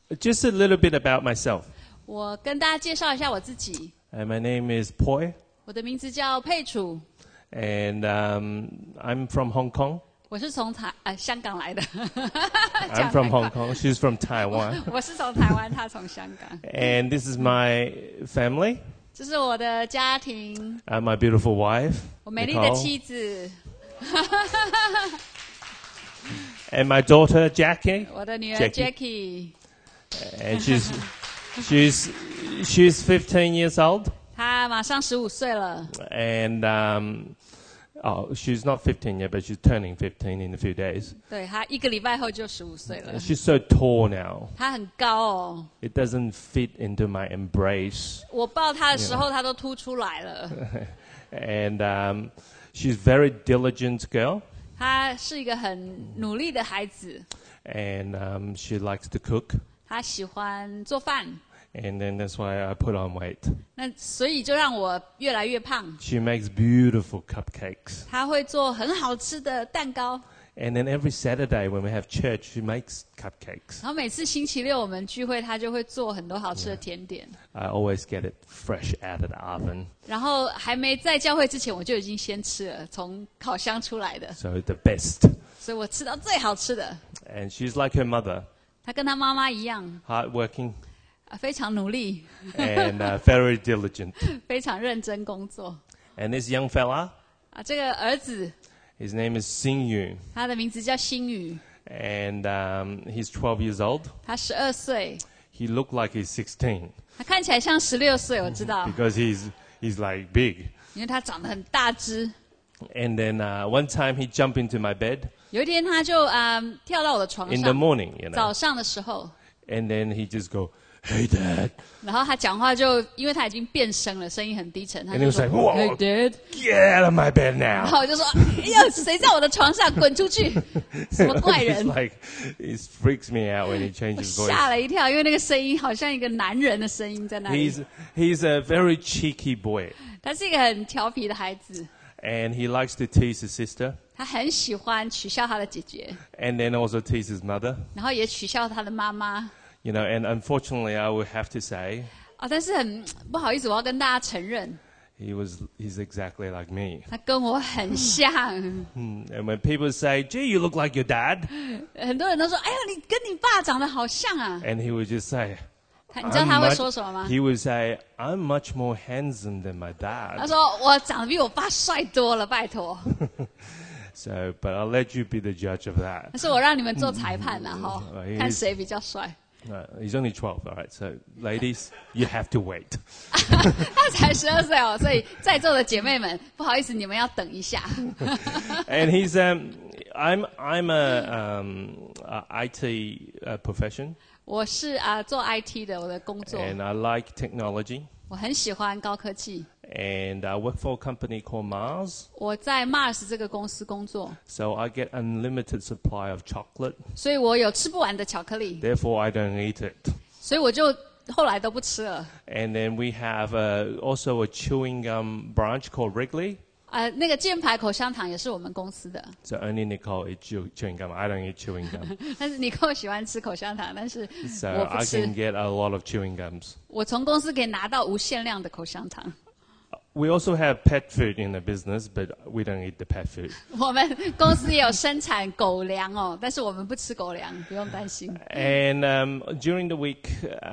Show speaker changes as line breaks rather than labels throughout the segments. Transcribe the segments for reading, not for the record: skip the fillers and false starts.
Just a little bit about myself.
我跟大家介绍一下我自己。
My name is Poi,
我的名字叫佩楚，
and I'm from Hong Kong.
我是从香港来的。
I'm from Hong Kong. She's from Taiwan.
我是从台湾，他从香港。
And this is my family.
这是我的家庭，
My beautiful wife,
我美丽的
Nicole,
妻子，
and my daughter Jackie.
我的女儿
Jackie.
Jackie，
And she's 15 years old.
她马上15岁了。
And she's not 15 yet, but she's turning 15 in a few days.
对，她1个礼拜后就15岁了。
She's so tall now.
她很高哦，
It doesn't fit into my embrace.
我抱她的时候，她都凸出来了。
And she's very diligent girl.
她是一个很努力的孩子，
And she likes to cook.
她喜欢做饭，
And then that's why I put on weight.
那所以就让我越来越胖。
She makes beautiful cupcakes.
她会做很好吃的蛋糕，
And then every Saturday when we have church, she makes cupcakes.
然后每次星期六我们聚会，她就会做很多好吃的甜点。
I always get it fresh out of the oven.
然后还没在教会之前，我就已经先吃了，从烤箱出来的，
So the best.
所以我吃到最好吃的。
And she's like her mother,
她跟她妈妈一样，
hardworking
非常努力，
and very diligent.
非常认真工作。
And this young fella,
这个儿子，
his name is Sing Yu.
他的名字叫星宇，
And he's 12 years old.
他12岁，
He looked like he's 16
他看起来像16岁，我知道，
because he's like big.
因为他长得很大只。
And then one time he jumped into my bed
有一天他就跳到我的床
in the
上，
morning, you know.
早上的时候，
And then he just go, "Hey, Dad."
然后他讲话就因为他已经变声了，声音很低沉，他
And
就
he
说
was like, "Whoa,
"Hey Dad"，
get out of my bed
然
now."
后我就说：“哎呀，谁在我的床上？滚出去！什么怪
It's
人
like, it freaks me out when he changes voice.
吓了一跳，因为那个声音好像一个男人的声音在那里。
He's a very cheeky boy.
他是一个很调皮的孩子，
And he likes to tease his sister
他很喜欢取笑他的姐姐，
and then also tease his mother.
然后也取笑他的妈妈。
You know, and unfortunately I would have to say
但是很不好意思，我要跟大家承认，
he's exactly like me.
他跟我很像。
And when people say, "Gee, you look like your dad,"
很多人都说：“哎呀，你跟你爸长得好像啊。
and he would just say,
你知道他会说什么吗？
he would say, "I'm much more handsome than my
他
dad."
说：“我长得比我爸帅多了，拜托。
So, but I'll let you be the judge of that.
但是我让你们做裁判然后看谁比较帅。
He's only 12, all right. So, ladies, you have to wait.
他才12岁哦，所以在座的姐妹们，不好意思，你们要等一下。
And he's I'm a IT profession,
我是做 IT 的，我的工作，
and I like technology.
我很喜欢高科技。
And I work for a company called Mars,
我在 Mars 这个公司工作，
so I get unlimited supply of chocolate.
所以我有吃不完的巧克力，
Therefore, I don't eat it.
所以我就后来都不吃了。
And then we have also a chewing gum branch called Wrigley.
那个箭牌口香糖也是我们公司的，
So only Nicole eats chewing gum. I don't eat chewing gum.
但是你跟我喜欢吃口香糖，但是
So
我不
I
吃
can。get a lot of chewing gums.
我从公司可以拿到无限量的口香糖。
We also have pet food in the business, but we don't eat the pet food.
我们公司也有生产狗粮哦，但是我们不吃狗粮，不用担心。
And during the week,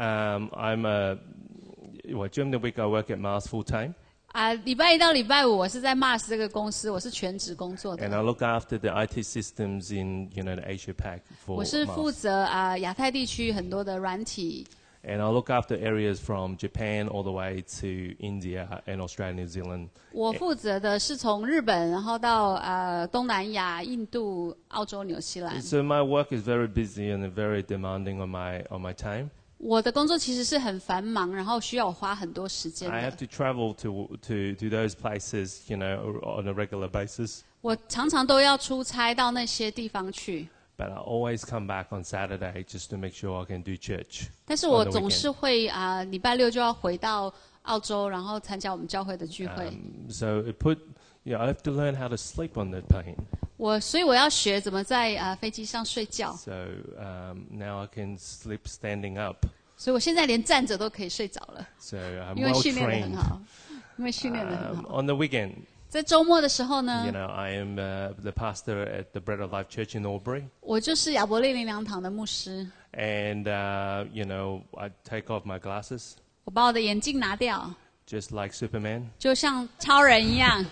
during the week I work at Mars full time,
礼拜1到礼拜5，我是在 Mars 这个公司，我是全职工作
and
的。
I look after the IT systems in the Asia Pac for
我是负
Mars.
责亚太地区很多的软体，
And I look after areas from Japan all the way to India and Australia, New Zealand.
我负责的是从日本，然后到东南亚、印度、澳洲、纽西兰。
So my work is very busy and very demanding on my time.
我的工作其实是很繁忙，然后需要我花很多时间
I
的
have。to travel to those places, on a regular basis.
我常常都要出差到那些地方去，
But I always come back on Saturday just to make sure I can do church.
但是我
on the
总是会礼拜6就要回到澳洲，然后参加我们教会的聚会。
So I have to learn how to sleep on the plane.
所以我要学怎么在飞机上睡觉。
So now I can sleep standing up.
所以我现在连站着都可以睡着了。
So I'm
因为
well
训练得很
trained.
好，因为训练得很好。
On the weekend,
在周末的时候
you
呢，
know, I am the pastor at the Bread of Life Church in Albury.
我就是亚伯利灵粮堂的牧师。
And, you know, I take off my glasses,
我把我的眼镜拿掉，
just like Superman.
就像超人一样。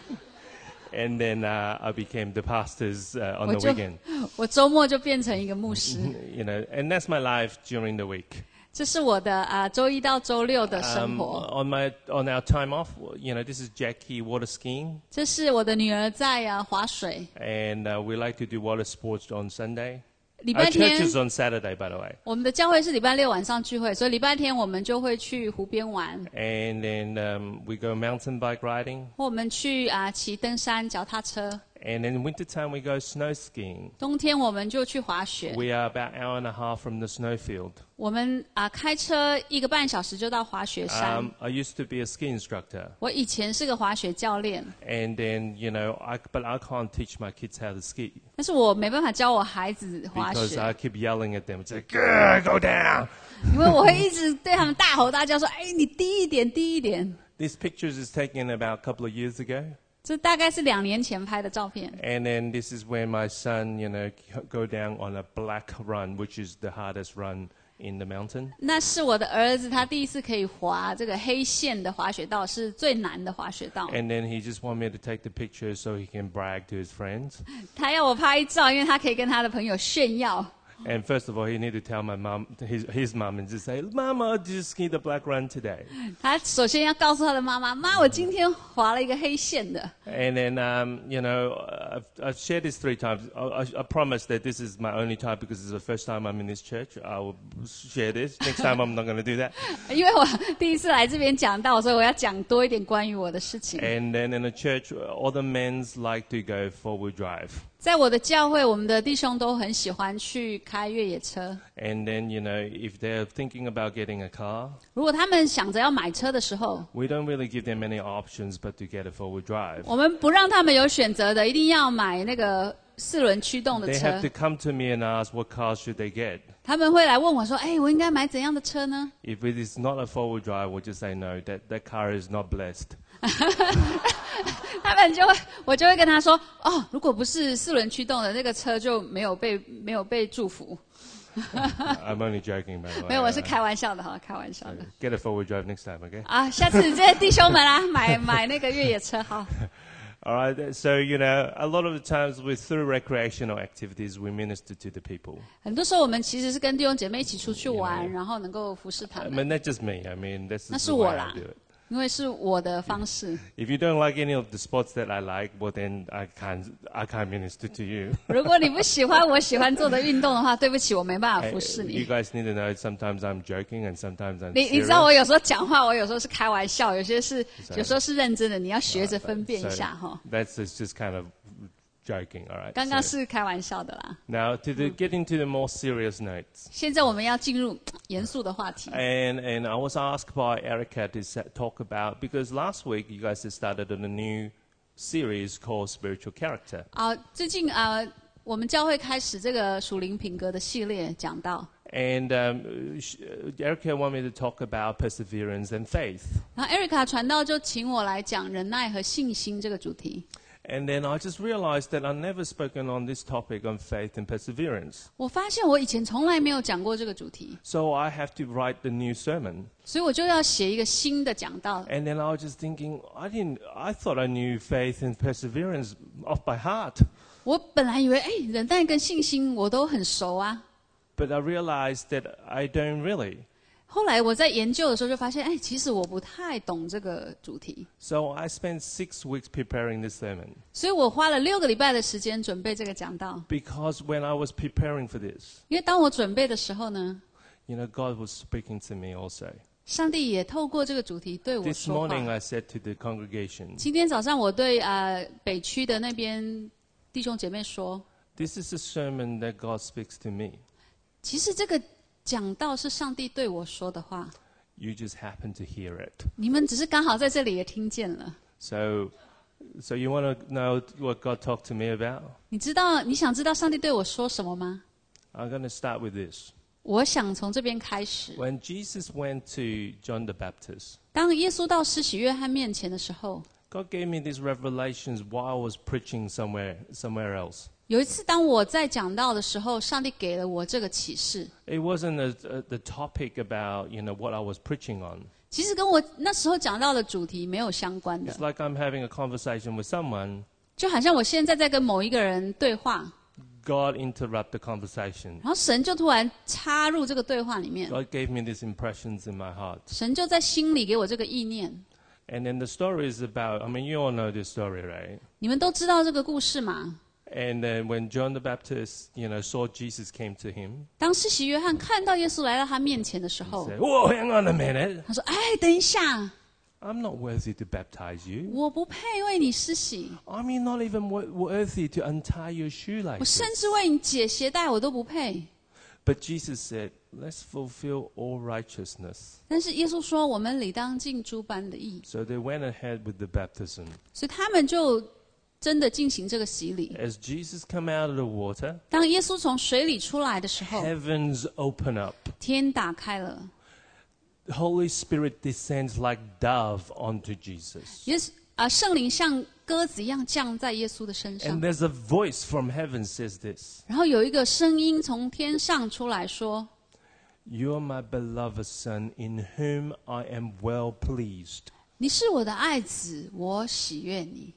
And then I became the pastors on the
我就
weekend.
我周末就变成一个牧师。
You know, and that's my life during the week.
这是我的周一到周六的生活。
On our time off, you know, this is Jackie water skiing.
这是我的女儿在划水。
And we like to do water sports on Sunday.
礼
Our
拜
church
天
is on Saturday, by the way.
我们的教会是礼拜六晚上聚会，所以礼拜天我们就会去湖边玩，
And then we go mountain bike riding.
或我们去骑登山、脚踏车。
And in wintertime, we go snow skiing.
冬天我们就去滑雪。
We are about an hour and a half from the snowfield.
我们开车1个半小时就到滑雪山。
I used to be a ski instructor.
我以前是个滑雪教练，
And then, you know, but I can't teach my kids how to ski.
但是我没办法教我孩子滑
Because
雪，
I keep yelling at them. It's like, go down.
因为我会一直对他们大吼大叫说：“哎，你低一点，低一点。”
This picture is taken about a couple of years ago.
这大概是2年前拍的照片。
And then this is when my son, you know, go down on a black run, which is the hardest run in the mountain.
那是我的儿子，他第一次可以滑这个黑线的滑雪道，是最难的滑雪道。
And then he just want me to take the picture so he can brag to his friends.
他要我拍照，因为他可以跟他的朋友炫耀。
And first of all, he need to tell my mom, his mom, and just say, "Mama, did you ski the black run today?"
他首先要告诉他的妈妈：“妈，我今天滑了一个黑线的。”
And then, you know, I've shared this 3 times. I promise that this is my only time because it's the first time I'm in this church. I will share this. Next time, I'm not going to do that.
因为我第一次来这边讲道，所以我要讲多一点关于我的事情。
And then in the church, all the men's like to go 4-wheel drive.
在我的教会，我们的弟兄都很喜欢去开越野车。
And then, you know, if they're thinking about getting a car,
如果他们想着要买车的时候，
we don't really give them any options but to get a 4-wheel drive.
我们不让他们有选择的，一定要买那个4轮驱动的
They
车
have to。come to me and ask what car should they get.
他们会来问我说：“哎，我应该买怎样的车呢
If it is not a 4-wheel drive, we'll just say no, that car is not blessed.？”
他们我就会跟他说：“哦，如果不是4轮驱动的那个车，就没有被祝福。
I'm only joking, by the way.
没有，我是开玩笑的哈，开玩笑的。
Get a 4-wheel drive next time, okay?
下次这些弟兄们买那个越野车哈。
All right, so, you know, a lot of the times through recreational activities, we minister to the people.
很多时候我们其实是跟弟兄姐妹一起出去玩，然后能够服侍他
I
们，
mean, that's just me. I mean, that's
那
just
是
the
我
way
啦
I do it.
因为是我的方式。
If you don't like any of the sports that I like, well, then I can't minister to you.
如果你不喜欢我喜欢做的运动的话，对不起，我没办法服侍
You
你。
guys need to know sometimes I'm joking and sometimes I'm
你知道我
serious.
有时候讲话，我有时候是开玩笑，有时候是认真的，你要学着分辨一
So
下哈。
that's just kind of joking, all right?
刚刚
So
是开玩笑的啦。
now, get into the more serious notes.
现在我们要进入严肃的话题。
And I was asked by Erica to talk about, because last week you guys had started on a new series called Spiritual Character.
最近我们教会开始这个属灵品格的系列讲到，
And Erica wanted me to talk about perseverance and faith.
然后 Erica 传道就请我来讲忍耐和信心这个主题。
And then I just realized that I've never spoken on this topic on faith and perseverance.
我发现我以前从来没有讲过这个主题，
So I have to write the new sermon.
所以我就要写一个新的讲道。
And then I was just thinking, I thought I knew faith and perseverance off by heart.
我本来以为，忍耐跟信心我都很熟啊。
But I realized that I don't really.
后来我在研究的时候就发现，其实我不太懂这个主题，
So I spent 6 weeks preparing this sermon.
所以我花了6个礼拜的时间准备这个讲道。
Because when I was preparing for this,
因为当我准备的时候呢，
you know, God was speaking to me also.
上帝也透过这个主题对我
This
说
morning
话。
I said to the congregation,
今天早上我对北区的那边弟兄姐妹说，
this is a sermon that God speaks to me.
其实这个讲道是上帝对我说的话，
You just happen to hear it.
你们只是刚好在这里也听见了。
So So you want to know what God talked to me about?
你想知道上帝对我说什么吗？
I'm going to start with this.
我想从这边开始。
When Jesus went to John the Baptist,
当耶稣到施洗约翰面前的时候，
God gave me these revelations while I was preaching somewhere else.
有一次当我在讲道的时候，上帝给了我这个启示。
It wasn't the topic about, what I was preaching on.
其实跟我那时候讲到的主题没有相关的，
It's like I'm having a conversation with someone.
就好像我现在在跟某一个人对话，
God interrupted the conversation.
然后神就突然插入这个对话里面，
God gave me these impressions in my heart.
神就在心里给我这个意念。
And then the story is about, you all know this story, right?
你们都知道这个故事吗？
And then when John the Baptist, saw Jesus came to him,
当施洗约翰看到耶稣来到他面前的时
he
候，
said, "Whoa, hang on a minute.
他说：“哎，等一下，
I'm not worthy to baptize you.
我不配为你施洗，
I'm not even worthy to untie your
我甚
shoelaces."
至为你解鞋带我都不配。”
But Jesus said, "Let's fulfill all righteousness."
但是耶稣说：“我们理当尽诸般的义。
So they went ahead with the baptism. ”
所以他们就真的进行这个洗礼。
As Jesus come out of the water,
当耶稣从水里出来的时候，
heavens open up.
天打开了，
The Holy Spirit descends like dove onto Jesus.
圣灵像鸽子一样降在耶稣的身
And
上。
there's a voice from heaven says this,
然后有一个声音从天上出来说
"You are my beloved Son, in whom I am well pleased." ：“
你是我的爱子，我喜悦你。”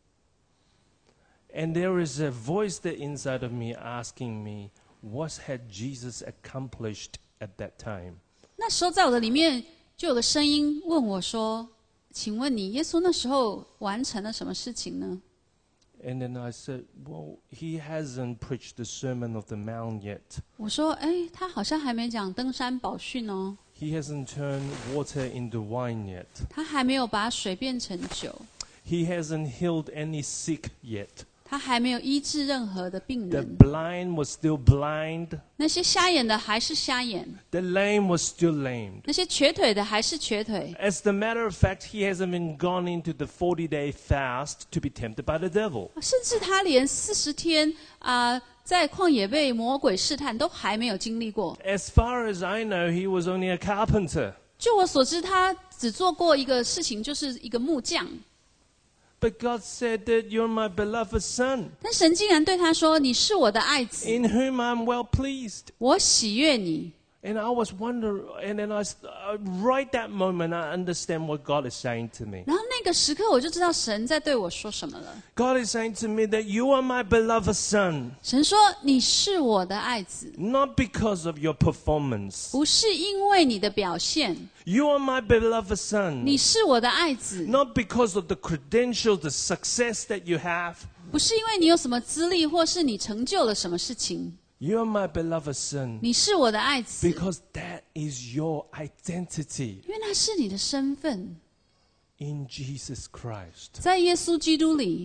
And there is a voice that inside of me asking me, what had Jesus accomplished at that time?
那时候在我的里面就有个声音问我说：“请问你，耶稣那时候完成了什么事情呢？”
And then I said, well, he hasn't preached the Sermon of the Mount yet.
我说：“哎，他好像还没讲登山宝训哦，
He hasn't turned water into wine yet.
他还没有把水变成酒，
He hasn't healed any sick yet.
他还没有医治任何的病
The
人。
blind was still blind.
那些瞎眼的还是瞎眼，
The lame was still lame.
那些瘸腿的还是瘸腿。
As the matter of fact, he hasn't even gone into the 40-day fast to be tempted by the devil.
甚至他连40天在旷野被魔鬼试探都还没有经历过。
As far as I know, he was only a carpenter.
就我所知，他只做过一个事情，就是一个木匠。
But God said that you're my beloved son,
但神竟然对他说：“你是我的爱子，
in whom I'm well pleased."
我喜悦你。”
And I was wondering, and then right that moment, I understand what God is saying to me.
然后那个时刻，我就知道神在对我说什么了。
God is saying to me that you are my beloved son,
神说：“你是我的爱子，
not because of your performance.
不是因为你的表现，
You are my beloved son,
你是我的爱子，
not because of the credentials, the success that you have.
不是因为你有什么资历，或是你成就了什么事情。
You are my beloved son,
你是我的爱子，
because that is your identity
因为那是你的身份，
in Jesus Christ.
在耶稣基督里。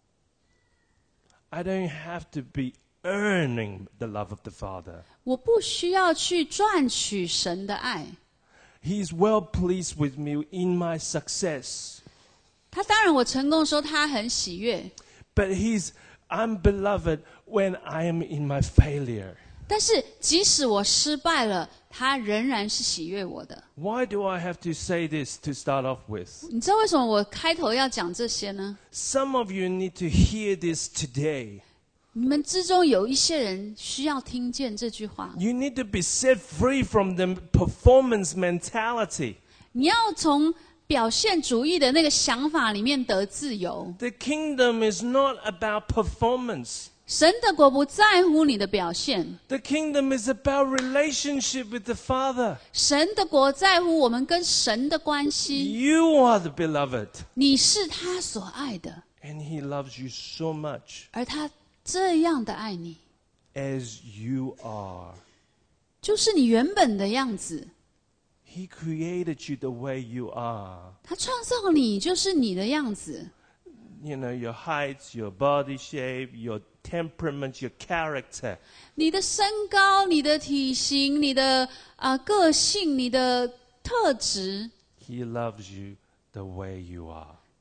I don't have to be earning the love of the Father.
我不需要去赚取神的爱，
He's well pleased with me in my success.
他当然我成功的时候他很喜悦，
But I'm beloved when I am in my failure.
但是即使我失败了，他仍然是喜悦我的。
Why do I have to say this to start off with?
你知道为什么我开头要讲这些呢？
Some of you need to hear this today.
你们之中有一些人需要听见这句话，
You need to be set free from the performance mentality.
你要从表现主义的那个想法里面得自由。
The kingdom is not about performance.
神的国不在乎你的表现，
The kingdom is about relationship with the Father.
神的国在乎我们跟神的关系。
You are the beloved.
你是他所爱的，
And He loves you so much
而他这样的爱你，
as you are.
就是你原本的样子。
He created you the way you are.
他创造你，就是你的样子。
You know, your height, your body shape, your temperament, your character.
你的身高、你的体型、你的个性、你的特质，
He loves you the way you are.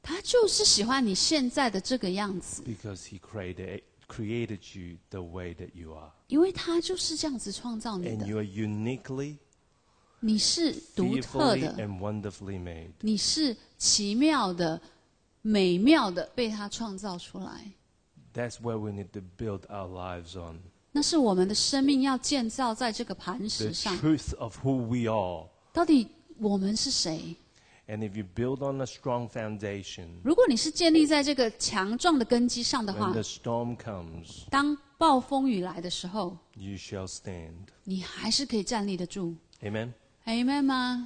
他就是喜欢你现在的这个样子，
because He created you the way that you are.
因为他就是这样子创造你
And
的。
you are uniquely,
你是独特
fearfully
的，
and wonderfully made.
你是奇妙的、美妙的被他创造出来。
That's where we need to build our lives on.
那是我们的生命要建造在这个磐
The
石上。
truth of who we are.
到底我们是谁？
And if you build on a strong foundation,
如果你是建立在这个强壮的根基上的
when
话，
the storm comes,
当暴风雨来的时候，
you shall stand.
你还是可以站立得住。
Amen?
Amen 吗？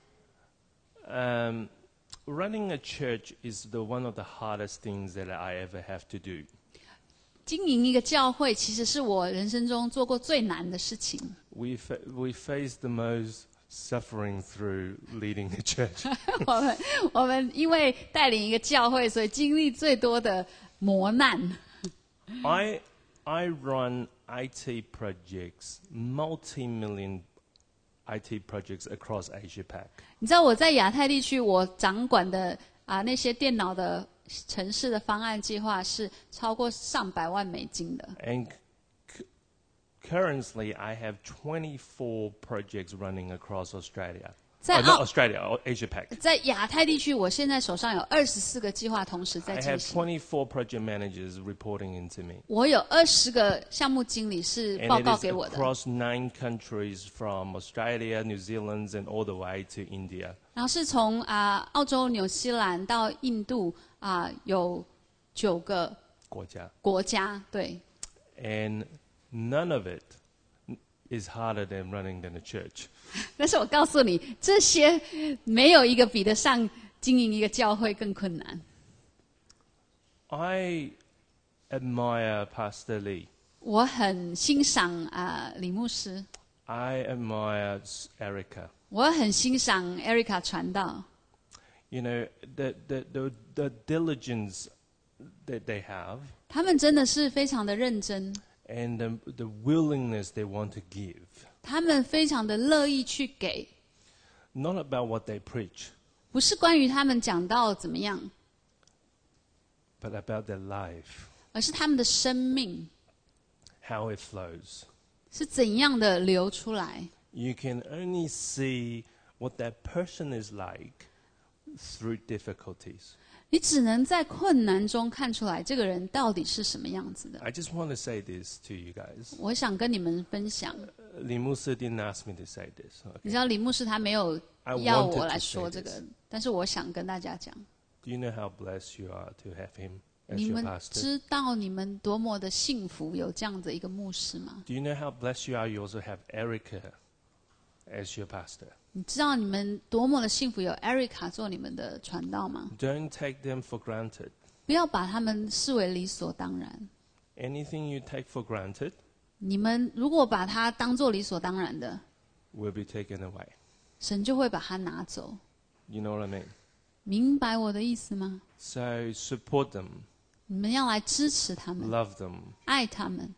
Running a church is one of the hardest things that I ever have to do.
经营一个教会，其实是我人生中做过最难的事情。
We face the most suffering through leading a church.
我们因为带领一个教会，所以经历最多的磨难。
I run IT projects, multi-million IT projects across Asia Pac.
你知道我在亚太地区，我掌管的那些电脑的城市的方案计划是超过上百万美金的。
And currently, I have 24 projects running across Australia.
在
Not Australia, Asia Pac.
在亚太地区，我现在手上有24个计划同时在
I
进
have
行。
24 project managers reporting into me.
我有20个项目经理是
And
报
it
告
is
给我的，
across 9 countries from Australia, New Zealand, and all the way to India.
然后是从澳洲、纽西兰到印度有9个
国家.
国家，对。
And none of it is harder than running than a church.
但是我告诉你，这些没有一个比得上经营一个教会更困难。
I admire Pastor Lee.
我很欣赏李牧师，
I admire Erica.
我很欣赏 Erica 传道。
You know, the diligence that they have
他们真的是非常的认真，
and the willingness they want to give.
他们非常的乐意去给，
Not about what they preach,
不是关于他们讲道怎么样，
but about their life,
而是他们的生命
how it flows.
是怎样的流出来。
You can only see what that person is like through difficulties.
你只能在困难中看出来这个人到底是什么样子的。
I just want to say this to you guys.
我想跟你们分享，
Li Musa didn't ask me to say this.
你
Okay?
知道李牧师他没有
I
要
wanted
我来
to
说
say
这个
this.，
但是我想跟大家讲，
Do you know how blessed you are to have him as
你
your
们
pastor?
知道你们多么的幸福有这样的一个牧师吗？
Do you know how blessed you are? You also have Erica as your pastor.
你知道你们多么的幸福有 Erica 做你们的传道吗？
Don't take them for granted.
不要把他们视为理所当然。
Anything you take for granted
你们如果把它当做理所当然的，
will be taken away.
神就会把它拿走。
You know what I mean?
明白我的意思吗？
So support them,
你们要来支持他们，
love them.
爱他们。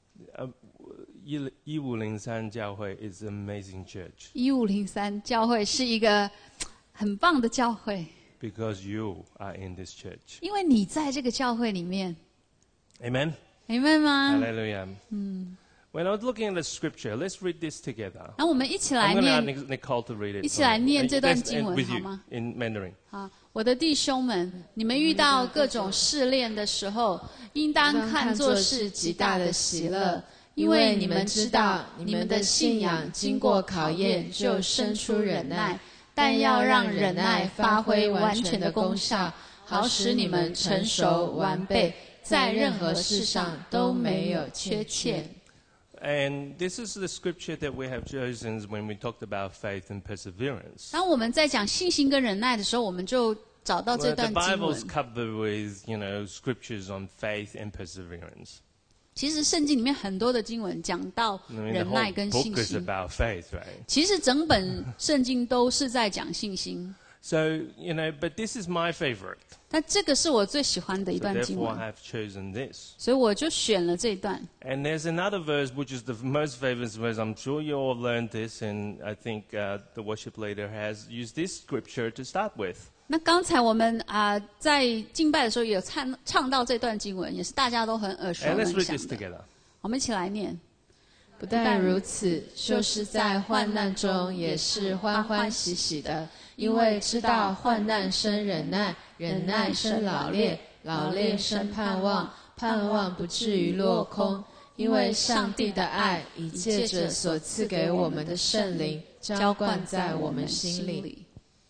1503教会 is an amazing church
1503教会是一个很棒的教会，
because you are in this church.
因为你在这个教会里面，
Amen?
明白吗？
Hallelujah. When I was looking at the scripture, let's read this together.
那我们一起来
I'm going to
念
ask Nicole to read it.
一起来念这段
Let's
经
end
文
with
好
you
吗？
in Mandarin.
好，我的弟兄们，你们遇到各种试炼的时候，应当看作是极大的喜乐，因为你们知道，你们的信仰经过考验，就生出忍耐。但要让忍耐发挥完全的功效，好使你们成熟完备，在任何事上都没有缺欠。
And this is the scripture that we have chosen when we talked about faith and perseverance.
当我们在讲信心跟忍耐的时候，我们就找到
Well,
这
the
段经
Bible's
文。
covered with, scriptures on faith and perseverance.
其实圣经里面很多的经文讲到
I mean, the
忍
whole
耐跟
book
信
is
心。
about faith, right?
其实整本圣经都是在讲信心，
So, but this is my favorite.
但这个是我最喜欢的一
So
段经
therefore,
文，
I have chosen this.
所以我就选了这一段。
And there's another verse which is the most famous verse. I'm sure you all learned this, and I think the worship leader has used this scripture to start with.
那刚才我们在敬拜的时候也有唱到这段经文，也是大家都很耳熟
And let's
能
read
详
this
的。
together.
我们一起来念。
不但如此，就是在患难中也是欢欢喜喜的，因为知道患难生忍耐，忍耐生老练，老练生盼望，盼望不至于落空。因为上帝的爱已借着所赐给我们的圣灵浇灌在我们心里。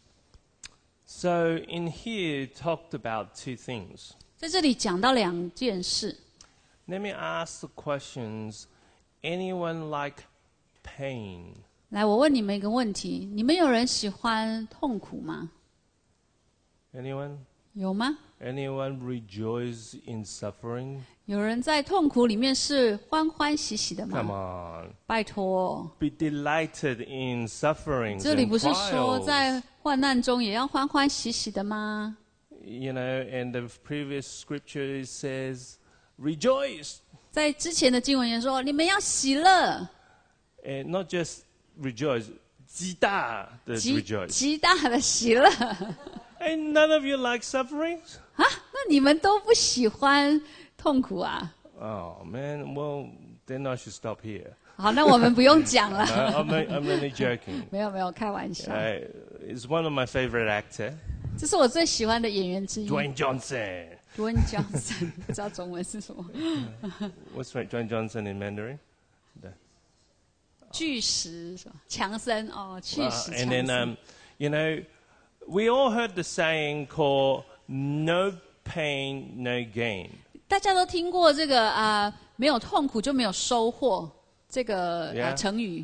So in here, it talked about two things.
在这里讲到2件事。
Let me ask the questions. Anyone like pain?
来，我问你们一个问题：你们有人喜欢痛苦吗？
Anyone?
有吗？
Anyone rejoice in suffering?
有人在痛苦里面是欢欢喜喜的
Come
吗？
on.
拜托，
Be delighted in sufferings
这里
and
不是说
trials.
在患难中也要欢欢喜喜的吗？
You know, and the previous scripture says, rejoice.
在之前的经文也说，你们要喜乐，
And not just rejoice, 极大的 rejoice.
极大的喜乐。
And none of you like sufferings?
啊，那你们都不喜欢痛苦啊？
Oh man, well, then I should stop here.
好，那我们不用讲了。
I'm only joking.
没有，开玩笑。
He's one of my favorite actor,
这是我最喜欢的演员之一
Dwayne Johnson.
，Dwayne Johnson，不知道中文是什么。
What's right, Dwayne Johnson in Mandarin?
巨石是吧？强森哦，巨石
And
强
then,
森。
you know, we all heard the saying called "no pain, no gain."
大家都听过这个没有痛苦就没有收获这个
Yeah.
成语。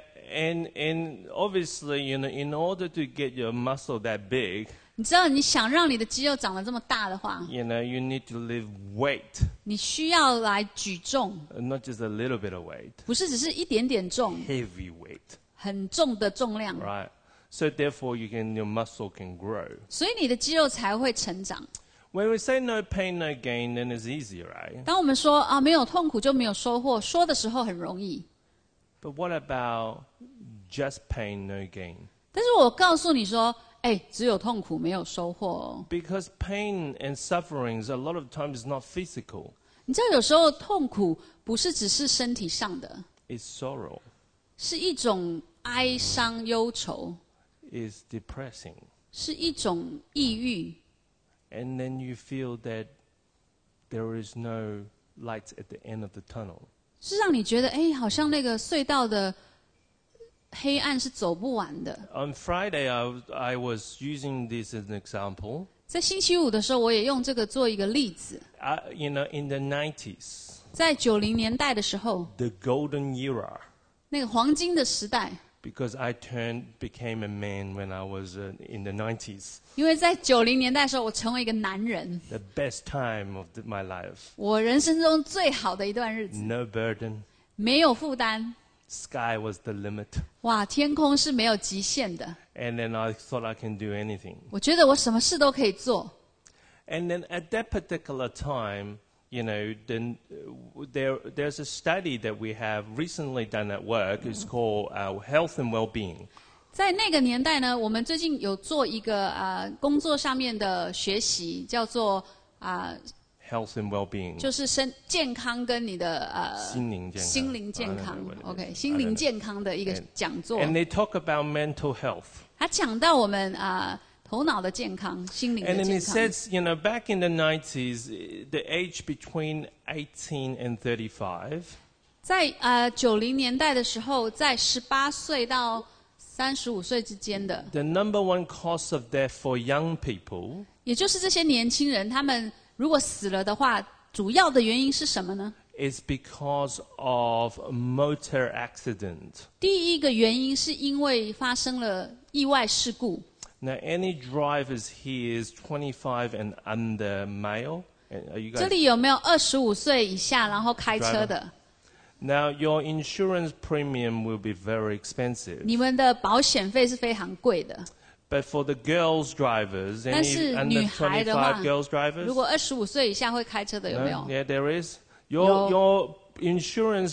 And obviously, you know, in order to get your muscle that big,
你知道，你想让你的肌肉长得这么大的话，
you know, you need to lift weight,
你需要来举重，
not just a little bit of weight,
不是只是一点点重，
heavy weight,
很重的重量，
right? So therefore, your muscle can grow.
所以你的肌肉才会成长。
When we say no pain, no gain, then it's easy, right?
当我们说没有痛苦就没有收获，说的时候很容易。
But what about just pain, no gain?
但是我告诉你说，只有痛苦没有收获哦。
Because pain and sufferings, a lot of times, is not physical.
你知道，有时候痛苦不是只是身体上的，
It's sorrow.
是一种哀伤、忧愁，
It's depressing.
是一种抑郁。
And then you feel that there is no light at the end of the tunnel.
是让你觉得，好像那个隧道的黑暗是走不完的。
On Friday, I was using this as an example.
在星期五的时候，我也用这个做一个例子。
You know, in the 90s,
在90年代的时候，
the golden era,
那个黄金的时代，
because I became a man when I was in the 90s.
因为在90年代的时候，我成为一个男人，
The best time of my life.
我人生中最好的一段日子，
No burden.
没有负担，
Sky was the limit.
哇，天空是没有极限的。
And then I thought I can do anything.
我觉得我什么事都可以做。
And then at that particular time, you know, then there's a study that we have recently done at work. It's called Health and Well-being.
在那个年代呢，我们最近有做一个工作上面的学习，叫做
Health and Well-being.
就是健康跟你的
心灵健康。
心灵健康
I don't know what it is.
，OK， 心灵健康的一个讲座。
And they talk about mental health.
他讲到我们头脑的健康、心灵的
And then
健
it
康。
says, you know, back in the 90s, the age between 18 and 35,
在90年代的时候，在18岁到35岁之间的，
the number one cause of death for young people
也就是这些年轻人，他们如果死了的话，主要的原因是什么呢？
is because of motor accident.
第一个原因是因为发生了意外事故。
Now, any drivers here is 25 and under male? Are you
这
guys?
里有没有25岁以下然后开车的？
Now, your insurance premium will be very expensive.
你们的保险费是非常贵的。
But for the girls drivers,
但
any
是
under
女孩的话，
25 girls drivers?
如果25岁以下会开车的有没有？
No? Yeah, there is.
有。
Your insurance,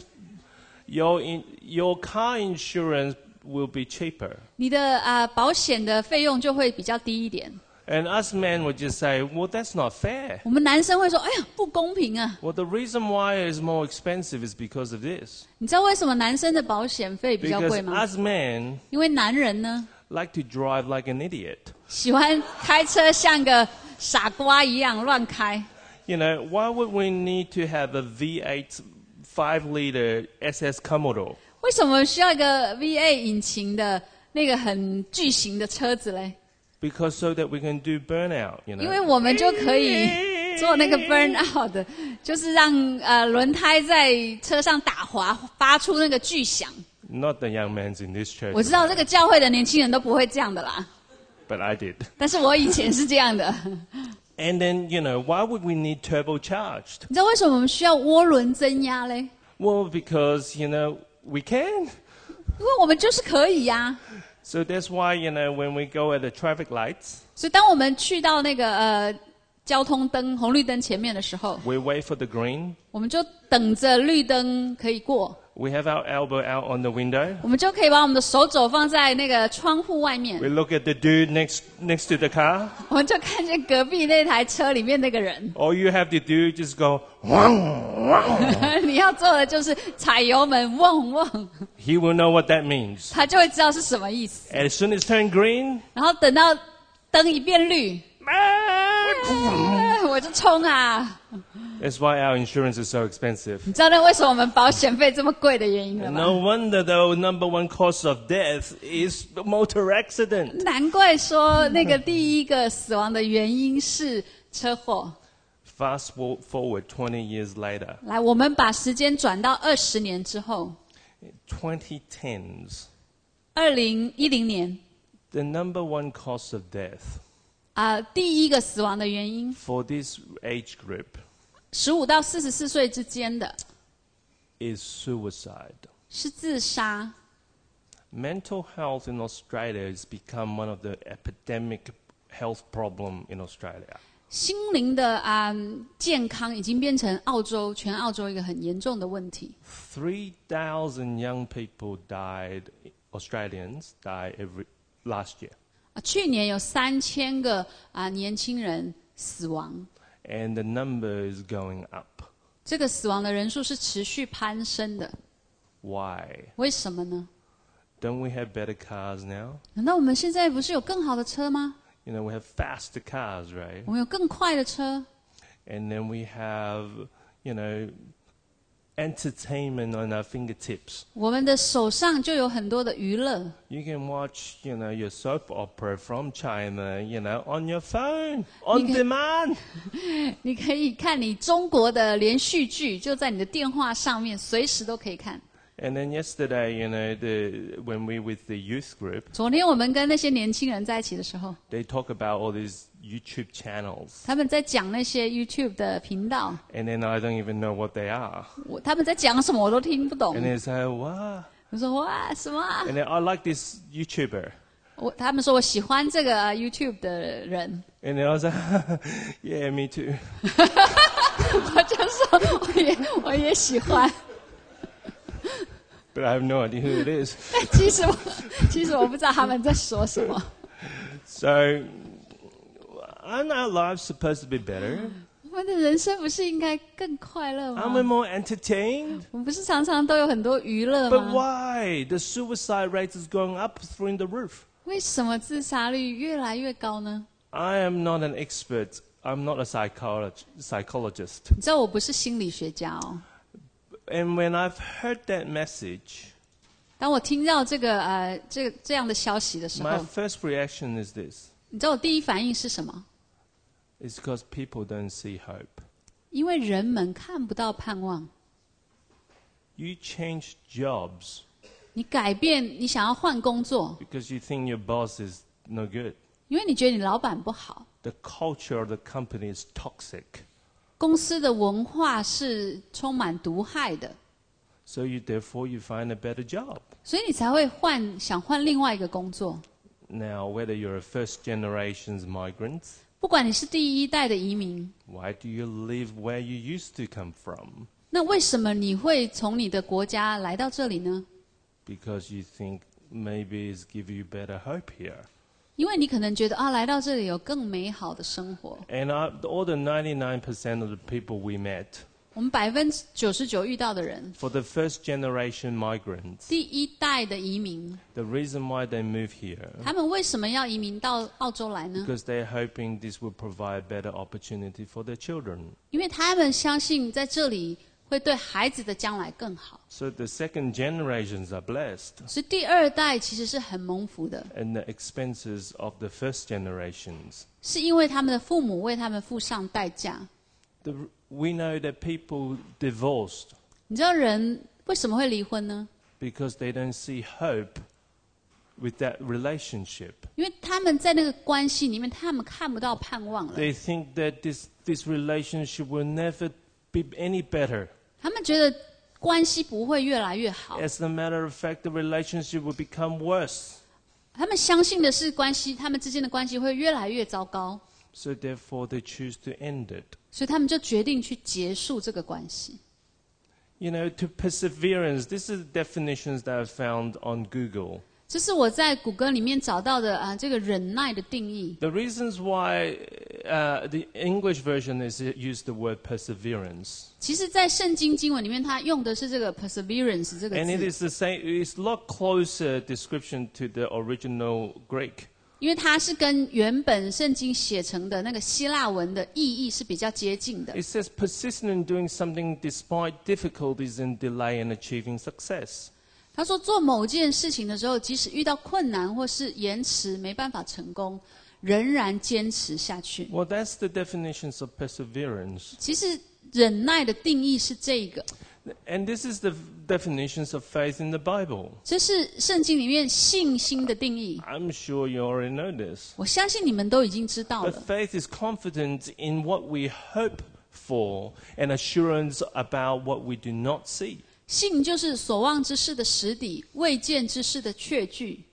your car insurance will be cheaper.
你的保险的费用就会比较低一点。
And us men would just say, well, that's not fair.
我们男生会说：“哎呀，不公平啊！
Well, the reason why it is more expensive is because of this.
你知道为什么男生的保险费比较
Because
贵吗？
us men
因为男人呢
like to drive like an idiot.
喜欢开车像个傻瓜一样乱开。
You know, why would we need to have a V8 5-liter SS Commodore?
为什么需要一个 V8 引擎的那个很巨型的车子嘞？
Because so that we can do burnout, you know.
因为我们就可以做那个 burn out 的，就是让轮胎在车上打滑，发出那个巨响。
Not the young men in this church.
我知道这个教会的年轻人都不会这样的啦，
But I did.
但是我以前是这样的。
And then, you know, why would we need turbocharged?
你知道为什么我们需要涡轮增压嘞？
Well, because, you know, we can.
因为我们就是可以呀、
So that's why, you know, when we go at the traffic lights,
所以当我们去到那个交通灯红绿灯前面的时候，
we wait for the green.
我们就等着绿灯可以过，
We have our elbow out on the window.
我们就可以把我们的手肘放在那个窗户外面，
We look at the dude next to the car.
我们就看见隔壁那台车里面那个人。
All you have to do is just go, "Wang, wang."
你要做的就是踩油门，嗡嗡，
He will know what that means.
他就会知道是什么意思。
As soon as turn green,
然后等到灯一变绿，
ah!
我就冲啊！
That's why our insurance is so expensive.
你知道那为什么我们保险费这么贵的原因了
And
吗？
no wonder the number one cause of death is motor accident.
难怪说那个第一个死亡的原因是车祸。
Fast forward 20 years later,
来，我们把时间转到20年之后，
2010s,
2010年
the number one cause of death
第一个死亡的原因，
for this age group
15到44岁之间的
is suicide.
是自杀。
Mental health in Australia has become one of the epidemic health problem in Australia.
心灵的健康已经变成全澳洲一个很严重的问题。
3,000 young people Australians died last year.
去年有3000个年轻人死亡，
And the number is going up.
这个死亡的人数是持续攀升的。
Why?
为什么呢？
Don't we have better cars now?
难道我们现在不是有更好的车吗？
You know, we have faster cars, right?
我们有更快的车，
And then we have, you know, entertainment on our fingertips.
我们的手上就有很多的娱乐。
You can watch, you know, your soap opera from China, you know, on your phone, on demand.
你可以看你中国的连续剧，就在你的电话上面，随时都可以看。
And then yesterday, you know, when we with the youth group,
昨天我们跟那些年轻人在一起的时候，
they talk about all these YouTube channels.
他们在讲那些 YouTube 的频道，
And then I don't even know what they are.
他们在讲什么我都听不懂
And。they say, what?
我说哇什么啊？
And then I like this YouTuber.
他们说我喜欢这个YouTube 的人，
And then I was like, yeah, me too.
我就说我也喜欢。
But I have no idea who it is.
其实我不知道他们在说什么。
So, aren't our lives supposed to be better?
我们的人生不是应该更快乐
Aren't we
吗？
more entertained?
我们不是常常都有很多娱乐
But
吗？
why? The suicide rate is going up through the roof.
为什么自杀率越来越高呢？
I am not an expert. I'm not a psychologist.
你知道我不是心理学家哦。
And when I've heard that message,
当我听到这样的消息的时
my
候，
first reaction is this.
你知道我第一反应是什么？
It's because people don't see hope.
因为人们看不到盼望。
You change jobs
你改变，你想要换工作，
because you think your boss is no good.
因为你觉得你老板不好，
The culture of the company is toxic.
公司的文化是充满毒害的，
So therefore you find a better job.
所以你才会想换另外一个工作。
Now, whether you're a first generation's migrant,
不管你是第一代的移民，
why do you live where you used to come from?
那为什么你会从你的国家来到这里呢？
Because you think maybe it's give you better hope here.
因为你可能觉得来到这里有更美好的生活。
And all the 99% of the people we met,
我们99%遇到的人，
for the first generation migrants,
第一代的移民，
the reason why they move here,
他们为什么要移民到澳洲来呢？
because they're hoping this will provide better opportunity for their children.
因为他们相信在这里会对孩子的将来更好，
So the second generations are blessed,
所以第二代其实是很蒙福的，
and the expenses of the first generations.
是因为他们的父母为他们付上代价。
We know that people divorced
你知道人为什么会离婚呢？
because they don't see hope with that relationship.
因为他们在那个关系里面，他们看不到盼望了。
They think that this relationship will never be any better.
他们觉得关系不会越来越好，
As a matter of fact, the relationship will become worse.
他们相信的是他们之间的关系会越来越糟糕，
So therefore, they choose to end it.
所以他们就决定去结束这个关系。
You know, to perseverance, this is definitions that I found on Google.
这是我在谷歌里面找到的这个忍耐的定义。
The reasons why the English version is used the word perseverance.
其实，在圣经经文里面，它用的是这个 perseverance 这个
And it
字，
is the same, it's a lot closer description to the original Greek.
因为它是跟原本圣经写成的那个希腊文的意义是比较接近的。
It says persistent in doing something despite difficulties and delay in achieving success.
他说，做某件事情的时候，即使遇到困难或是延迟，没办法成功，仍然坚持下去。
Well, that's the definitions of perseverance.
其实忍耐的定义是这个，
And this is the definitions of faith in the Bible.
这是圣经里面信心的定义。
I'm sure you already know this.
我相信你们都已经知道
But
了。
faith is confidence in what we hope for and assurance about what we do not see.
信就是所望之事的实底，未见之事的确据。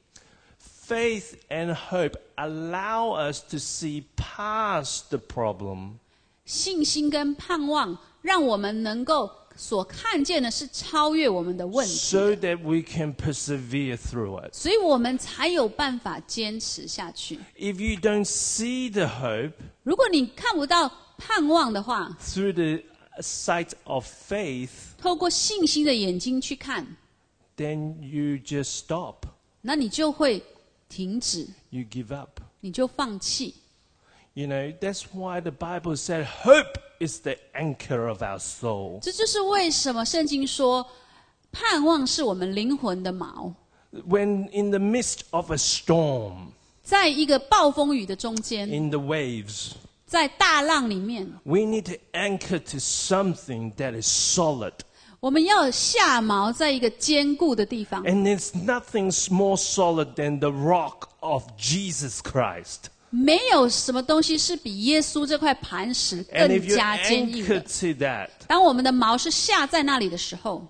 Faith and hope allow us to see past the problem
信心跟盼望，让我们能够所看见的是超越我们的问题
so
的，
that we can persevere through it.
所以我们才有办法坚持下去。
If you don't see the hope
如果你看不到盼望的话，
through the sight of faith,
透过信心的眼睛去看，
then you just stop.
那你就会停止，
You give up.
你就放弃。
You know, that's why the Bible said hope is the anchor of our soul.
这就是为什么圣经说，盼望是我们灵魂的锚。
When in the midst of a storm,
在一个暴风雨的中间，
in the waves,
在大浪里面，
we need to anchor to something that is solid.
我们要下锚在一个坚固的地方。
And there's nothing more solid than the rock of Jesus Christ.
没有什么东西是比耶稣这块磐石
And
更
if you
加坚硬
anchor
的。
to that,
当我们的锚是下在那里的时候，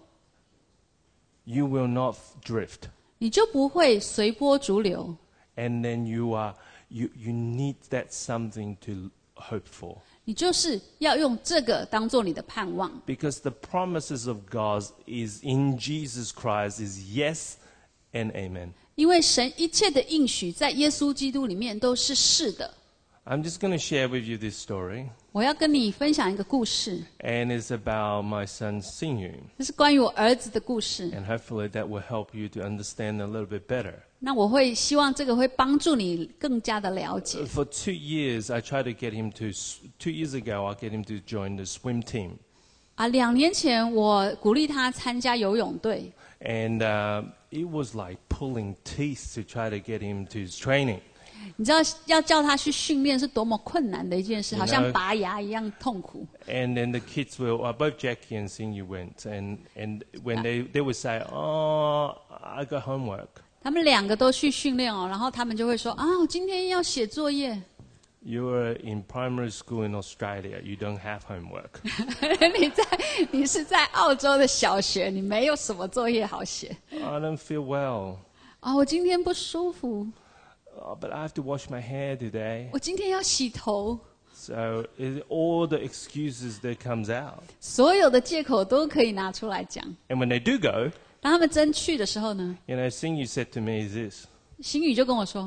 you will not drift.
你就不会随波逐流。
And then you need that something to hope for.
你就是要用这个当做你的盼望，
Because the promises of God is in Jesus Christ is yes and amen.
因为神一切的应许在耶稣基督里面都是是的。
I'm just going to share with you this story.
我要跟你分享一个故事，
And it's about my son Xingyu.
这是关于我儿子的故事。
And hopefully that will help you to understand a little bit better.
那我会希望这个会帮助你更加的了解。
For 2 years, I tried to get him to, 2 years ago, I get him to join the swim team.
2年前我鼓励他参加游泳队，
And it was like pulling teeth to try to get him to his training.
你知道要叫他去训练是多么困难的一件事，
You know,
好像拔牙一样痛苦。
And then the kids will, both Jackie and Xingyu went. And when they would say, oh, I got homework.
他们2个都去训练哦，然后他们就会说啊，我今天要写作业。
You are in primary school in Australia. You don't have homework.
你是在澳洲的小学，你没有什么作业好写。
I don't feel well.
我今天不舒服，
But I have to wash my hair today.
我今天要洗头。
So all the excuses that comes out.
所有的借口都可以拿出来讲。
And when they do go,
当他们真去的时候呢，
you know, Xingyu said to me is this.
星宇就跟我说，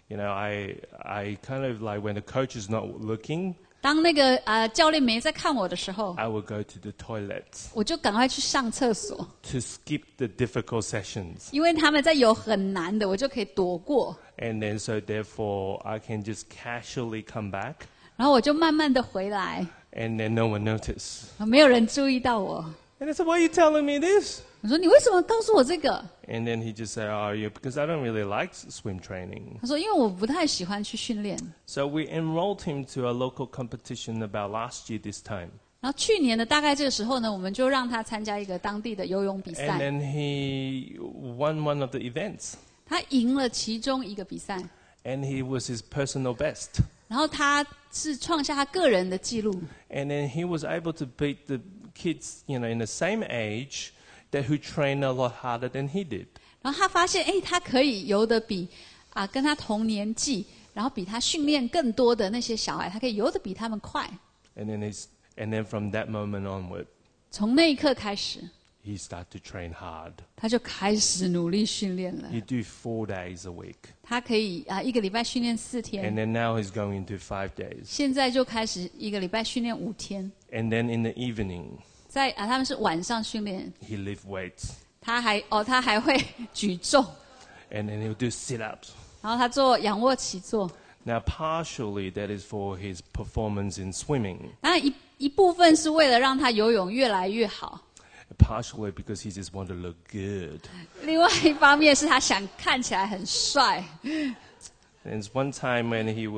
You know, I kind of like when the coach is not looking,
当那个教练没在看我的时候，
I will go to the toilet
我就赶快去上厕所，
to skip the difficult sessions.
因为他们在游很难的，我就可以躲过，
And then so therefore I can just casually come back
然后我就慢慢的回来，
and then no one notice.
没有人注意到我。
And I said, why are you telling me this?
我说你为什么告诉我这个？
And then he just said, oh, yeah, because I don't really like swim training.
他说因为我不太喜欢去训练。
So we enrolled him to a local competition about last year this time.
然后去年的大概这个时候呢，我们就让他参加一个当地的游泳比
And
赛，
then he won one of the events.
他赢了其中一个比赛，
And he was his personal best.
然后他是创下他个人的记录，
And then he was able to beat the kids, you know, in the same age that who trained a lot harder than he did.
然后他发现，他可以游得比跟他同年纪，然后比他训练更多的那些小孩，他可以游得比他们快。
And then from that moment onward,
从那一刻开始，
he started to train hard.
他就开始努力训练了。
He do 4 days a week.
他可以一个礼拜训练4
And
天，
then now he's going to 5 days.
现在就开始一个礼拜训练5天。
And then in the evening,
在他们是晚上训练，
he lift weights.
他还会举重，
And then he'll do sit-ups.
然后他做仰卧起坐。
Now, partially that is for his performance in swimming.
当然一部分是为了让他游泳越来越好，
Partially because he just want to look good.
另外一方面是他想看起来很帅。
And it's one time when he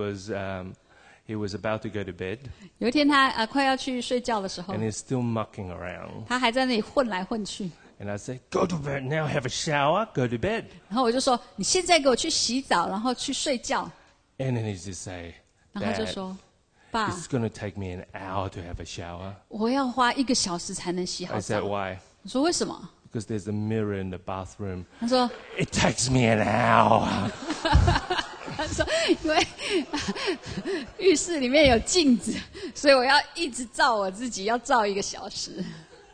was about to go to bed,
有一天他快要去睡觉的时候
and，he's still mucking around.
他还在那里混来混去。
And I said, go to bed now, have a shower, go to bed.
然后我就说：“你现在给我去洗澡，然后去睡觉。
And then he just say, ”
然后他就
Dad,
说：“爸，
it's going to take me an hour to have a shower.
我要花1个小时才能洗好
I
澡。
said, why?
我说：“为什么
Because there's a mirror in the bathroom.
他说
It takes me an hour.
他说因为浴室里面有镜子，所以我要一直照我自己，要照1个小时。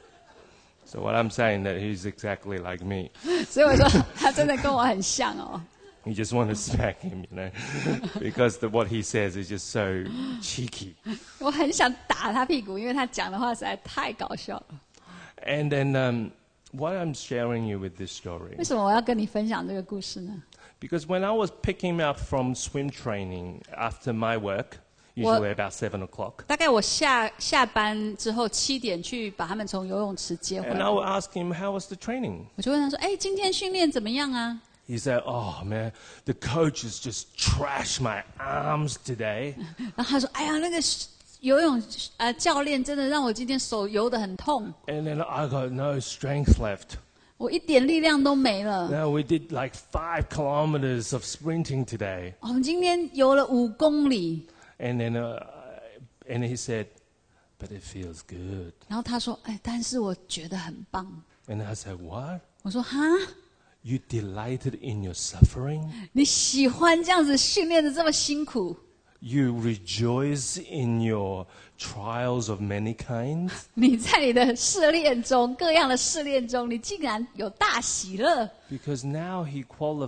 So what I'm saying that he's exactly like me.
所以我说他真的跟我很像哦。
You just want to smack him, you know, because what he says is just so cheeky.
我很想打他屁股，因为他讲的话实在太搞笑了。
And then why I'm sharing you with this story?
为什么我要跟你分享这个故事呢？
Because when I was picking up from swim training after my work, usually about 7 o'clock,
大概我下班之后7点去把他们从游泳池接回
and
来
I，would ask him, how was the training?
我就问他说：“今天训练怎么样啊
He said, oh man, the coaches just trashed my arms today.？”
然后他说：“哎呀，那个游泳教练真的让我今天手游得很痛，
And then I got no strength left.
我一点力量都没了。
Now we did like 5 kilometers of sprinting today.
我们今天游了5公里。”
And then and he said, but it feels good.
然后他说：“但是我觉得很棒。
And I said, what? ”
我说：“哈，
You delighted in your suffering?
你喜欢这样子训练的这么辛苦？
You rejoice in your trials of many kinds?
你在你的试炼中，各样的试炼中，你竟然有大喜乐，
Because now he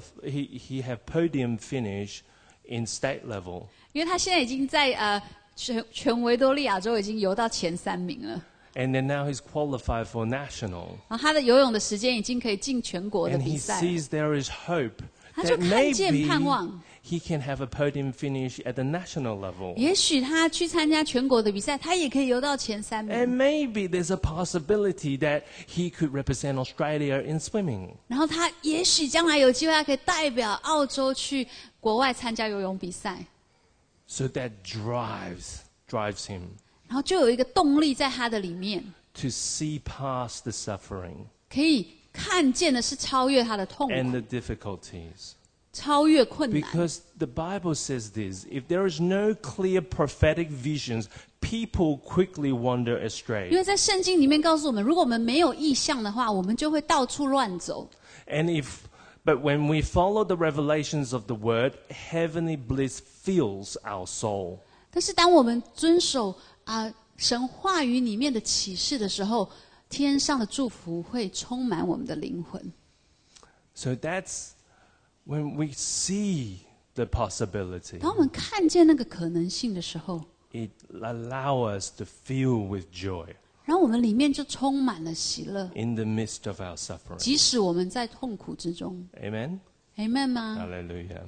have podium finish in state level.
因为他现在已经在全维多利亚州已经游到前3名了，
And then now he's qualified for national.
然后他的游泳的时间已经可以进全国的
And
比
he
赛了。
sees there is hope
他就
that
看见
maybe
盼望，
he can have a podium finish at the national level.
也许他去参加全国的比赛，他也可以游到前3
And
名。
maybe there's a possibility that he could represent Australia in swimming.
然后他也许将来有机会，他可以代表澳洲去国外参加游泳比赛。
So that drives him
然后就有一个动力在他的里面，
to see past the suffering
可以看见的是超越他的痛
and
苦，
the difficulties.
超越困难。
Because the Bible says this, if there is no clear prophetic visions, people quickly wander
因
astray.
为在圣经里面告诉我们，如果我们没有意向的话，我们就会到处乱走。
But when we follow the revelations of the word, heavenly bliss fills our soul.
但是当我们遵守神话语里面的启示的时候，天上的祝福会充满我们的灵魂。
So that's when we see the possibility,
当我们看见那个可能性的时候，
it allows us to fill with joy
然后我们里面就充满了喜乐，
in the midst of our suffering.
即使我们在痛苦之中。
Amen?
Amen 吗？
Hallelujah.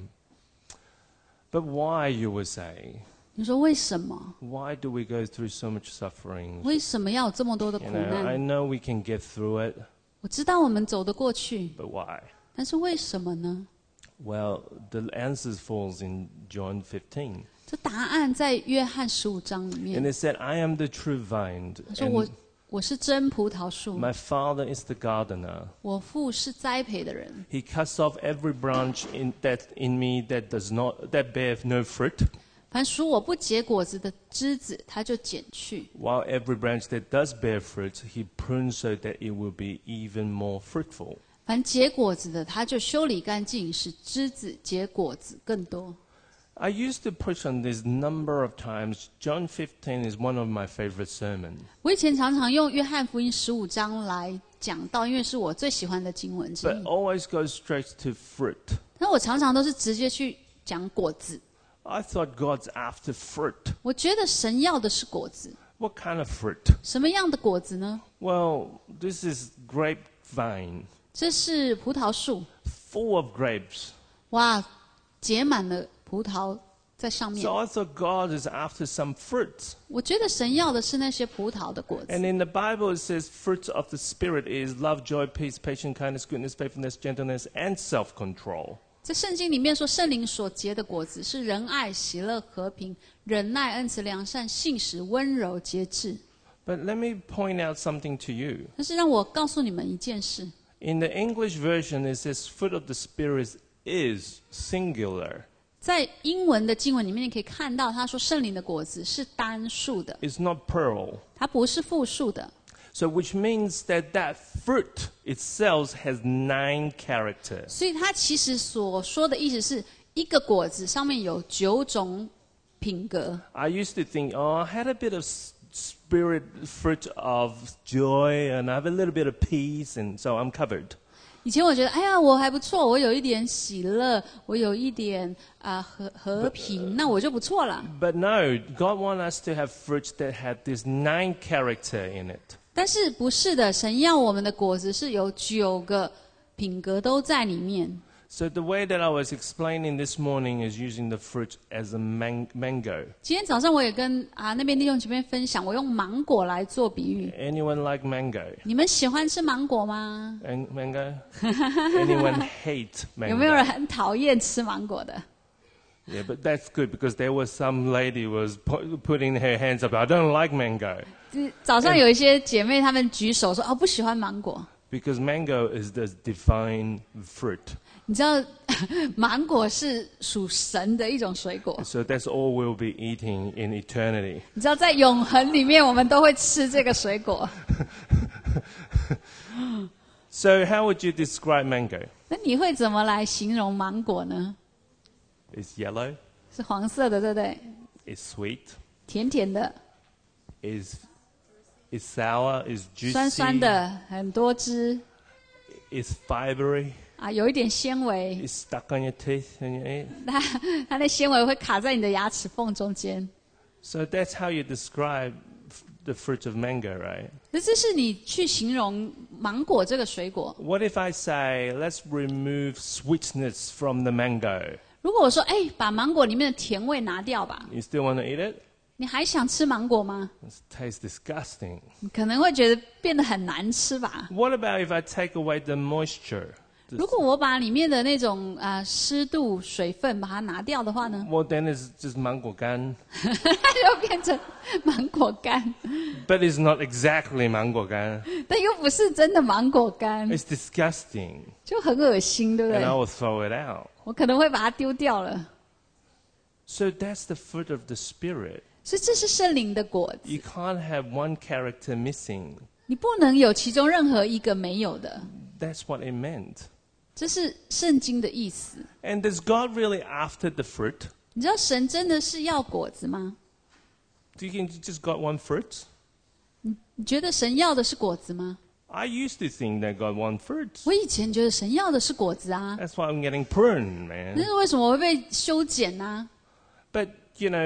But why, you will say?
你说为什么？
Why do we go through so much suffering?
为什么要有这么多的苦
You know, I
难？
know we can get through it,
我知道我们走得过去，
but why?
但是为什么呢？
Well, the answer falls in John 15.
这答案在约翰15章里
And
面。
it said, I am the true vine,
他说
and
我是真葡萄树，
my Father is the gardener.
我父是栽培的人。
He cuts off every branch that in me that beareth no fruit,
凡属我不结果子的枝子，他就剪去；
while every branch that does bear fruit, he prunes so that it will be even more fruitful.
凡结果子的，他就修理干净，使枝子结果子更多。
I used to preach on this number of times. John 15 is one of my favorite sermons.
我以前常常用约翰福音15章来讲到，因为是我最喜欢的经文之
But
一。
always goes straight to fruit.
但我常常都是直接去讲果子。
I thought God's after fruit.
我觉得神要的是果子，
What kind of fruit?
什么样的果子呢？
Well, this is grapevine,
这是葡萄树，
full of grapes.
哇，结满了葡萄在上面
So。I thought God is after some fruits.
我觉得神要的是那些葡萄的果子。
And in the Bible it says fruit of the Spirit is love, joy, peace, patience, kindness, goodness, faithfulness, gentleness, and self-control.
在圣经里面说，圣灵所结的果子是仁爱、喜乐、和平、忍耐、恩慈、良善、信实、温柔、节制。
But let me point out something to you.
但是让我告诉你们一件事，
In the English version it says fruit of the Spirit is singular.
在英文的经文里面，你可以看到他说圣灵的果子是单数的，
It's not plural.
它不是复数的。
So which means that fruit itself has 9 characters.
所以他其实所说的意思是一个果子上面有9种品格。
I used to think, I had a bit of spirit fruit of joy and I have a little bit of peace and so I'm covered.
以前我觉得，哎呀，我还不错，我有一点喜乐，我有一点和平，那我就不错了。
But no, God wants us to have fruits that have this 9 character in it.
但是不是的，神要我们的果子是有9个品格都在里面。
So the way that I was explaining this morning is using the fruit as a mango.
今天早上我也跟那边弟兄姐妹分享，我用芒果来做比喻。
Anyone like mango?
你们喜欢吃芒果吗？
Mango? Anyone hate
有没有人
mango?
很讨厌吃芒果的？
Yeah, but that's good because there was some lady was putting her hands up. I don't like mango
早上有一些姐妹她们举手说，不喜欢芒果。
because mango is the divine fruit.
你知道，芒果是属神的一种水果。
So that's all we'll be eating in eternity.
你知道，在永恒里面，我们都会吃这个水果。
So how would you describe mango?
那你会怎么来形容芒果呢？
It's yellow,
是黄色的，对不对？
it's sweet,
甜甜的，
it's sour, it's
酸酸
juicy,
的，很多汁
it's fibery,
有一点纤维，
it's stuck on your teeth and you eat.
它的纤维会卡在你的牙齿缝中间。
So that's how you describe the fruit of mango, right?
那这是你去形容芒果这个水果。
What if I say, let's remove sweetness from the mango?
如果我说，把芒果里面的甜味拿掉吧，
You still want to eat it?
你还想吃芒果吗？
It tastes disgusting.
你可能会觉得变得很难吃吧。
What about if I take away the moisture?
如果我把里面的那种湿度、水分把它拿掉的话呢，
Well, then it's just mango gan.
它就变成芒果干，
But it's not exactly mango gan.
但又不是真的芒果干，
It's disgusting.
就很恶心，对不
And I
对？
will throw it out.
我可能会把它丢掉了。
So that's the fruit of the Spirit.
所以这是圣灵的果子，
You can't have one character missing.
你不能有其中任何一个没有的。
That's what it meant.
这是圣经的意思。
And is God really after the fruit?
你知道神真的是要果子吗？
Do you think you just got one fruit?
你觉得神要的是果子吗？
I used to think that God wants fruit.
我以前觉得神要的是果子啊，
That's why I'm getting pruned,
但
man.
是为什么我会被修剪呢、
But you know,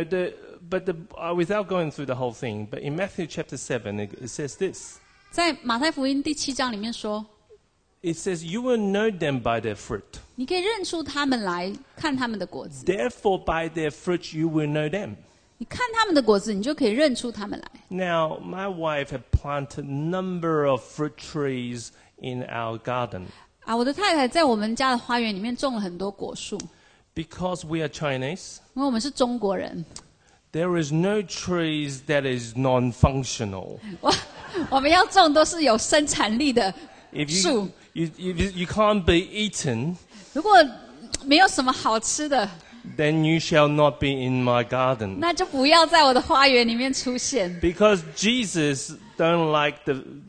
without going through the whole thing, but in Matthew chapter 7, it says this.
在马太福音第7章里面说，
It says, "You will know them by their fruit.
你可以认出他们来，看他们的果子。
Therefore, by their fruit you will know them."
你看他们的果子，你就可以认出他们来。
Now, my wife had planted a number of fruit trees in our garden.
啊，我的太太在我们家的花园里面种了很多果树，
Because we are Chinese,
因为我们是中国人，
there is no trees that is non-functional.
我们要种都是有生产力的
If
树
you can't be eaten,
如果没有什么好吃的，
then you shall not be in my garden.
那就不要在我的花园里面出现。
Because Jesus don't like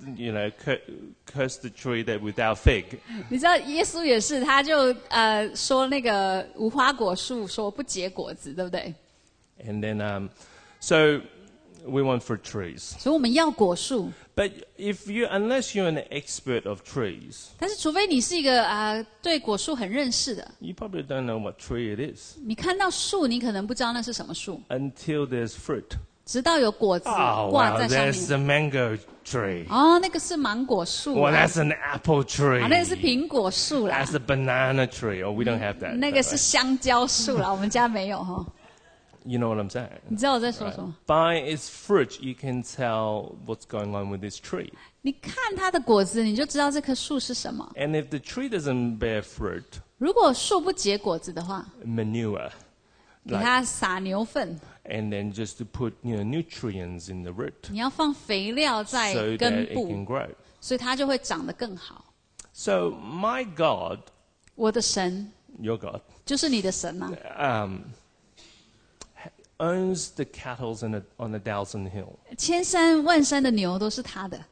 curse the tree that without fig.
你知道耶稣也是，他就说那个无花果树说不结果子，对不对？
And then, so we want fruit trees.
所以我们要果树，
But unless you're an expert of trees,
但是除非你是一个对果树很认识的，
you probably don't know what tree it is
你看到树，你可能不知道那是什么树，
until there's fruit.
直到有果子
Oh,
挂
wow,
在上
there's a
面。
mango tree.
哦，那个是芒果树
Well,
啊，
that's an apple tree.
那个是苹果树啦
That's，a banana tree. Oh, we don't have that.
那个是香蕉树啦，我们家没有哈。
You know what I'm saying?
你知道我在说什么？
By its fruit, you can tell what's going on with this tree.
你看它的果子，你就知道这棵树是什么。
And if the tree doesn't bear fruit,
如果树不结果子的话，
manure,
给它撒牛粪，
and then just to put nutrients in the root
你要放肥料在
so that
根
it
部，
can grow.
所以它就会长得更好。
So my God,
我的神
your God,
就是你的神嘛，
owns the cattle on a thousand hill.
千山万山的牛都是他的，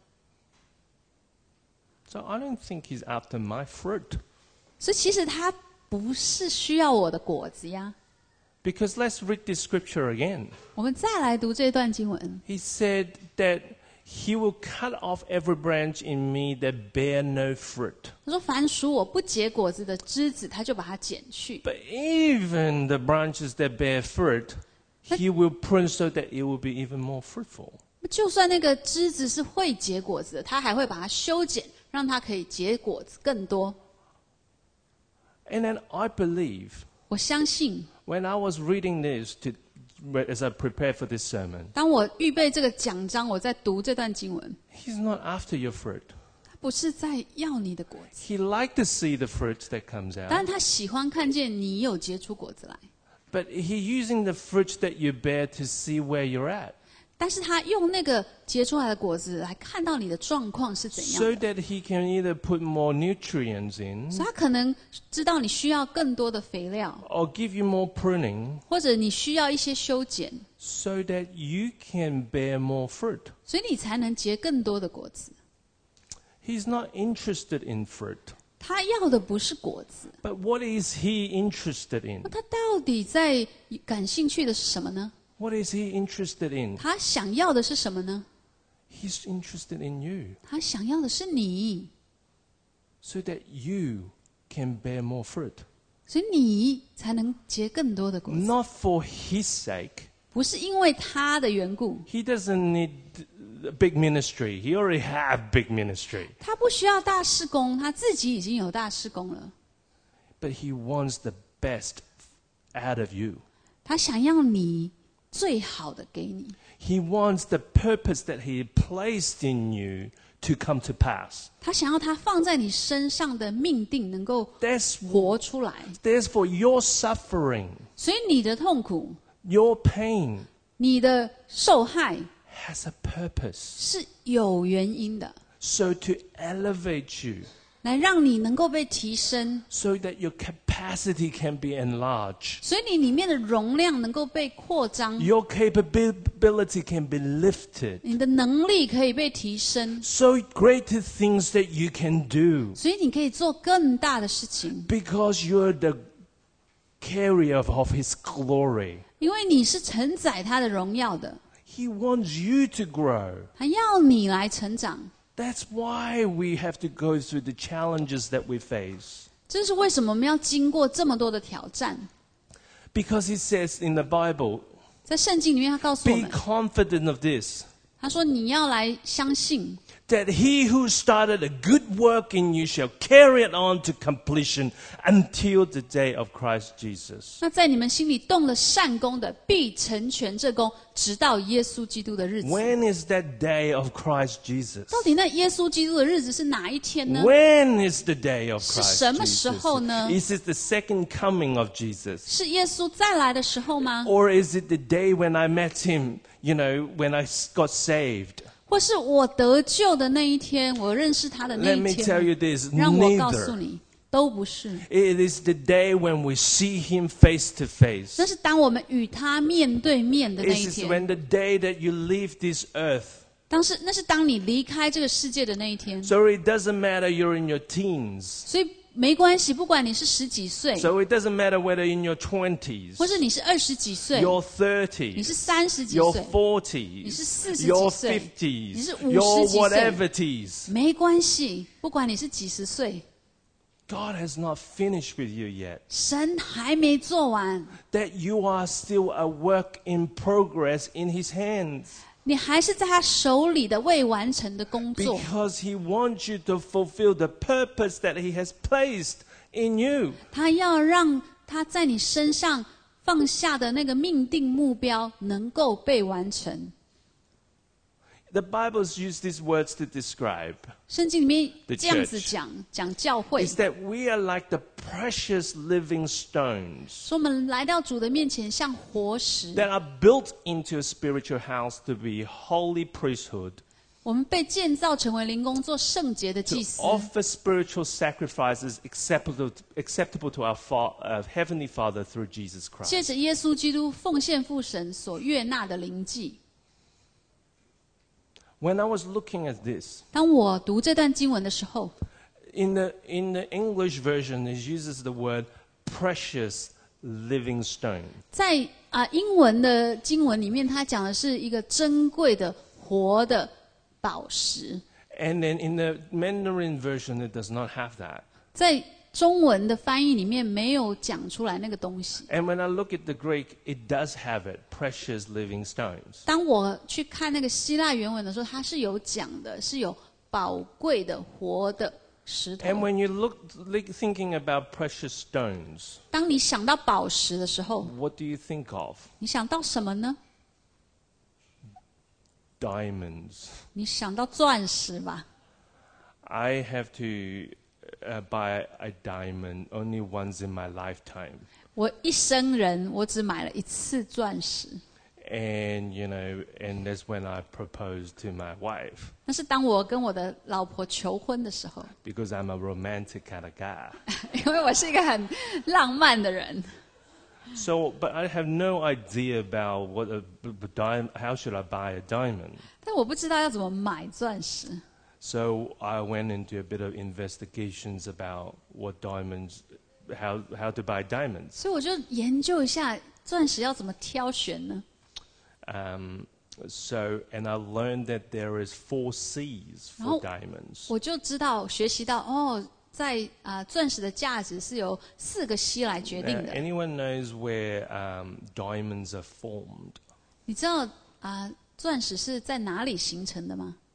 So I don't think he's after my fruit.
所以其实他不是需要我的果子呀。
Because let's read this scripture again.
我们再来读这段经文，
He said that he will cut off every branch in me that bear no fruit.
他说：“凡属我不结果子的枝子，他就把它剪去。
But even the branches that bear fruit, he will prune so that it will be even more fruitful.
就算那个枝子是会结果子的，他还会把它修剪，让它可以结果子更多。
And then I believe
我相信，
when I was reading this as I prepared for this sermon,
当我预备这个讲章，我在读这段经文，
he's not after your fruit.
他不是在要你的果子，
He liked to see the fruits that comes
但
out.
他喜欢看见你有结出果子来。
But he using the fruits that you bear to see where you're at.
但是他用那个结出来的果子来看到你的状况是怎样
So
的，
that he can either put more nutrients in
所以他可能知道你需要更多的肥料，
or give you more pruning
或者你需要一些修剪，
so that you can bear more fruit.
所以你才能结更多的果子。
He's not interested in fruit.
他要的不是果子，
But what is he interested in?
那他到底在感兴趣的是什么呢？
What is he interested in?
他想要的是什么呢？
He's interested in you
他想要的是你，
so that you can bear more fruit.
所以你才能结更多的果子，
Not for his sake.
不是因为他的缘故。
He doesn't need a big ministry. He already have big ministry.
他不需要大事工，他自己已经有大事工了。
But he wants the best out of you.
他想要你最好的给你，
He wants the purpose that he placed in you to come to pass.
他想要他放在你身上的命定能够
That's
活出来。
for your suffering,
所以你的痛苦、
your pain
你的受害
has a purpose.
是有原因的，
So to elevate you,
来让你能够被提升，
so that your capacity can be enlarged.
所以你里面的容量能够被扩张，
Your capability can be lifted.
你的能力可以被提升，
So greater things that you can do.
所以你可以做更大的事情，
Because you're the carrier of his glory.
因为你是承载他的荣耀的，
He wants you to grow.
他要你来成长，
That's why we have to go through the challenges that we face.
这是为什么我们要经过这么多的挑战？
Because it says in the Bible,
在圣经里面，他告诉我
be
们，
confident of this,
他说你要来相信，
that he who started a good work in you shall carry it on to completion until the day of Christ Jesus.
那在你们心里动了善功的，必成全这功，直到耶稣基督的日子。
When is that day of Christ Jesus?
到底那耶稣基督的日子是哪一天呢？
When is the day of
是
Christ
什么时候呢？
Jesus? Is it the second coming of Jesus?
是耶稣再来的时候吗？
Or is it the day when I met him, when I got saved?
或是我得救的那一天，我认识他的那
Let
一
me
天
tell
吗？
you this,
让我告诉
neither.
你，都不是。
It is the day when we see him face to face.
那是当我们与他面对面的那
It
一
is
天。
when the day that you leave this earth.
那是当你离开这个世界的那一天。
So it doesn't matter you're in your teens.
所以没关系，不管你是10几岁，
So it doesn't matter whether in your 20s,
或是你是20几岁，
your
你是
30s,
30几
your
岁，
40s,
你是40
your
几岁，你是
50s, your
50几岁。
whatever it is.
没关系，不管你是几十岁，
God has not finished with you yet.
神还没做完，
That you are still a work in progress in his hands.
你还是在他手里的未完成的工作，
Because he wants you to fulfill the purpose that he has placed in you.
他要让他在你身上放下的那个命定目标能够被完成。
The Bible's used these words to describe
圣经里面
The
这样子
church
讲教会，
is that we are like the precious living stones
说我们来到主的面前像活石，
that are built into a spiritual house to be holy priesthood,
我们被建造成为灵宫做圣洁的
to
祭司，
offer spiritual sacrifices acceptable to our Heavenly Father through Jesus Christ.
借着耶稣基督奉献父神所悦纳的灵祭。
When I was looking at this,
当我读这段经文的时候，
in the English version, it uses the word precious living stone.
在英文的经文里面，它讲的是一个珍贵的活的宝石。
And then in the Mandarin version, it does not have that.
在中文的翻译里面没有讲出来那个东西。
And when I look at the Greek, it does have it, precious living stones.
当我去看那个希腊原文的时候，它是有讲的，是有宝贵的活的石头。
And when you thinking about precious stones,
当你想到宝石的时候，
what do you think of?
你想到什么呢？
Diamonds.
你想到钻石吧？
I have to buy a diamond only once in my lifetime.
我一生人，我只买了一次钻石。
And, and that's when I proposed to my wife.
那是当我跟我的老婆求婚的时候，
Because I'm a romantic kind of guy.
因为我是一个很浪漫的人，
So, but I have no idea about how should I buy a diamond.
但我不知道要怎么买钻石。
So I went into a bit of investigations about what diamonds, how to buy diamonds.
所以我就研究一下钻石要怎么挑选呢？
And I learned that there is 4 C's for diamonds.
我就知道学习到在钻石的价值是由4个 C 来决定的。
Anyone knows where diamonds are formed?
你知道钻石是在哪里形成的吗？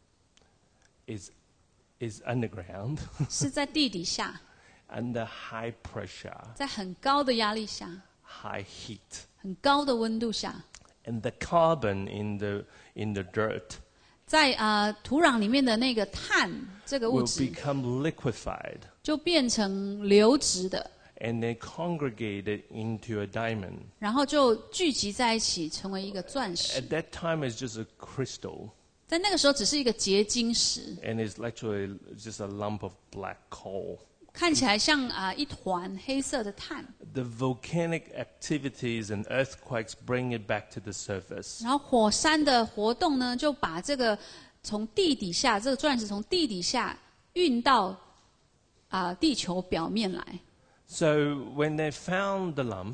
Is underground,
是在地底下，
under high pressure,
在很高的压力下，
high heat,
很高的温度下，
and the carbon in the dirt
在土壤里面的那个碳这个物
will
质
become liquefied,
就变成流质的，
and they congregated into a diamond.
然后就聚集在一起成为一个钻石。
At that time, it's just a crystal,
在那个时候只是一个结晶石，
and it's actually just a lump of black coal.
看起来像一团黑色的碳。
The volcanic activities and earthquakes bring it back to the surface.
然后火山的活动呢，就把这个从地底下这个钻石从地底下运到地球表面来。
So when they found the lump,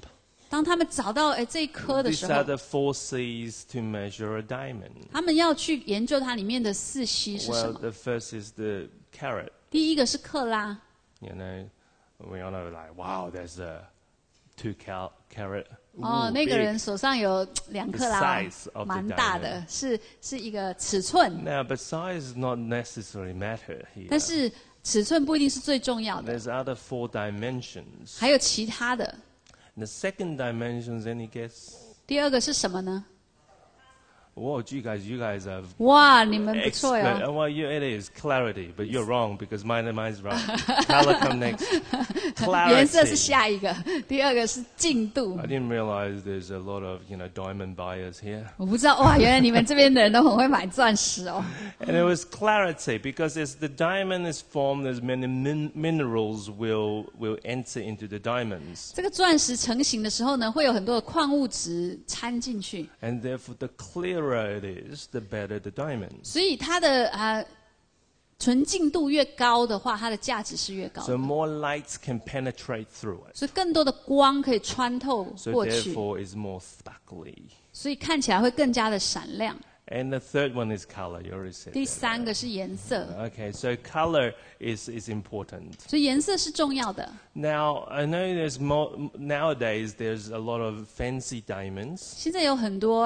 当他们找到这一颗的时
These are
候，
the 4 C's to measure a diamond.
他们要去研究它里面的4C 是什
Well,
么。
the first is the carat.
第一个是克拉，
You know, we all know like, wow, there's a 2 carat.
哦，
Ooh,
那个
big.
人手上有2克拉
The size of the
蛮大的，是一个尺寸，
Now, but size does not necessarily matter here.
但是尺寸不一定是最重要的，
There's other 4 dimensions.
还有其他的。
The second dimension is any guess?
第二个是什么呢？
Whoa, you guys have
哇，你们不错
expert.
哟！
Well, it is clarity, but you're wrong because mine's wrong. Color come next.
颜色是
Clarity.
下一个，第二个是净度
I。didn't realize there's a lot of diamond buyers here.
我不知道哇，原来你们这边的人都很会买钻石哦。
And it was clarity because as the diamond is formed, there's many minerals will enter into the diamonds,
这个钻石成型的时候呢，会有很多的矿物质掺进去，
and therefore the clearer it is, the better the diamonds.
所以它的纯净度越高的话，它的价值是越高
So
的。
more lights can penetrate through it.
所以更多的光可以穿透
So
过去，
therefore, it's more sparkly.
所以看起来会更加的闪亮。
And the third one is color. You already said
第
that.
3个是颜色，
Okay, so color is important.
所以颜色是重要的。
Now, I know there's more nowadays. There's a lot of fancy diamonds,
现在有很多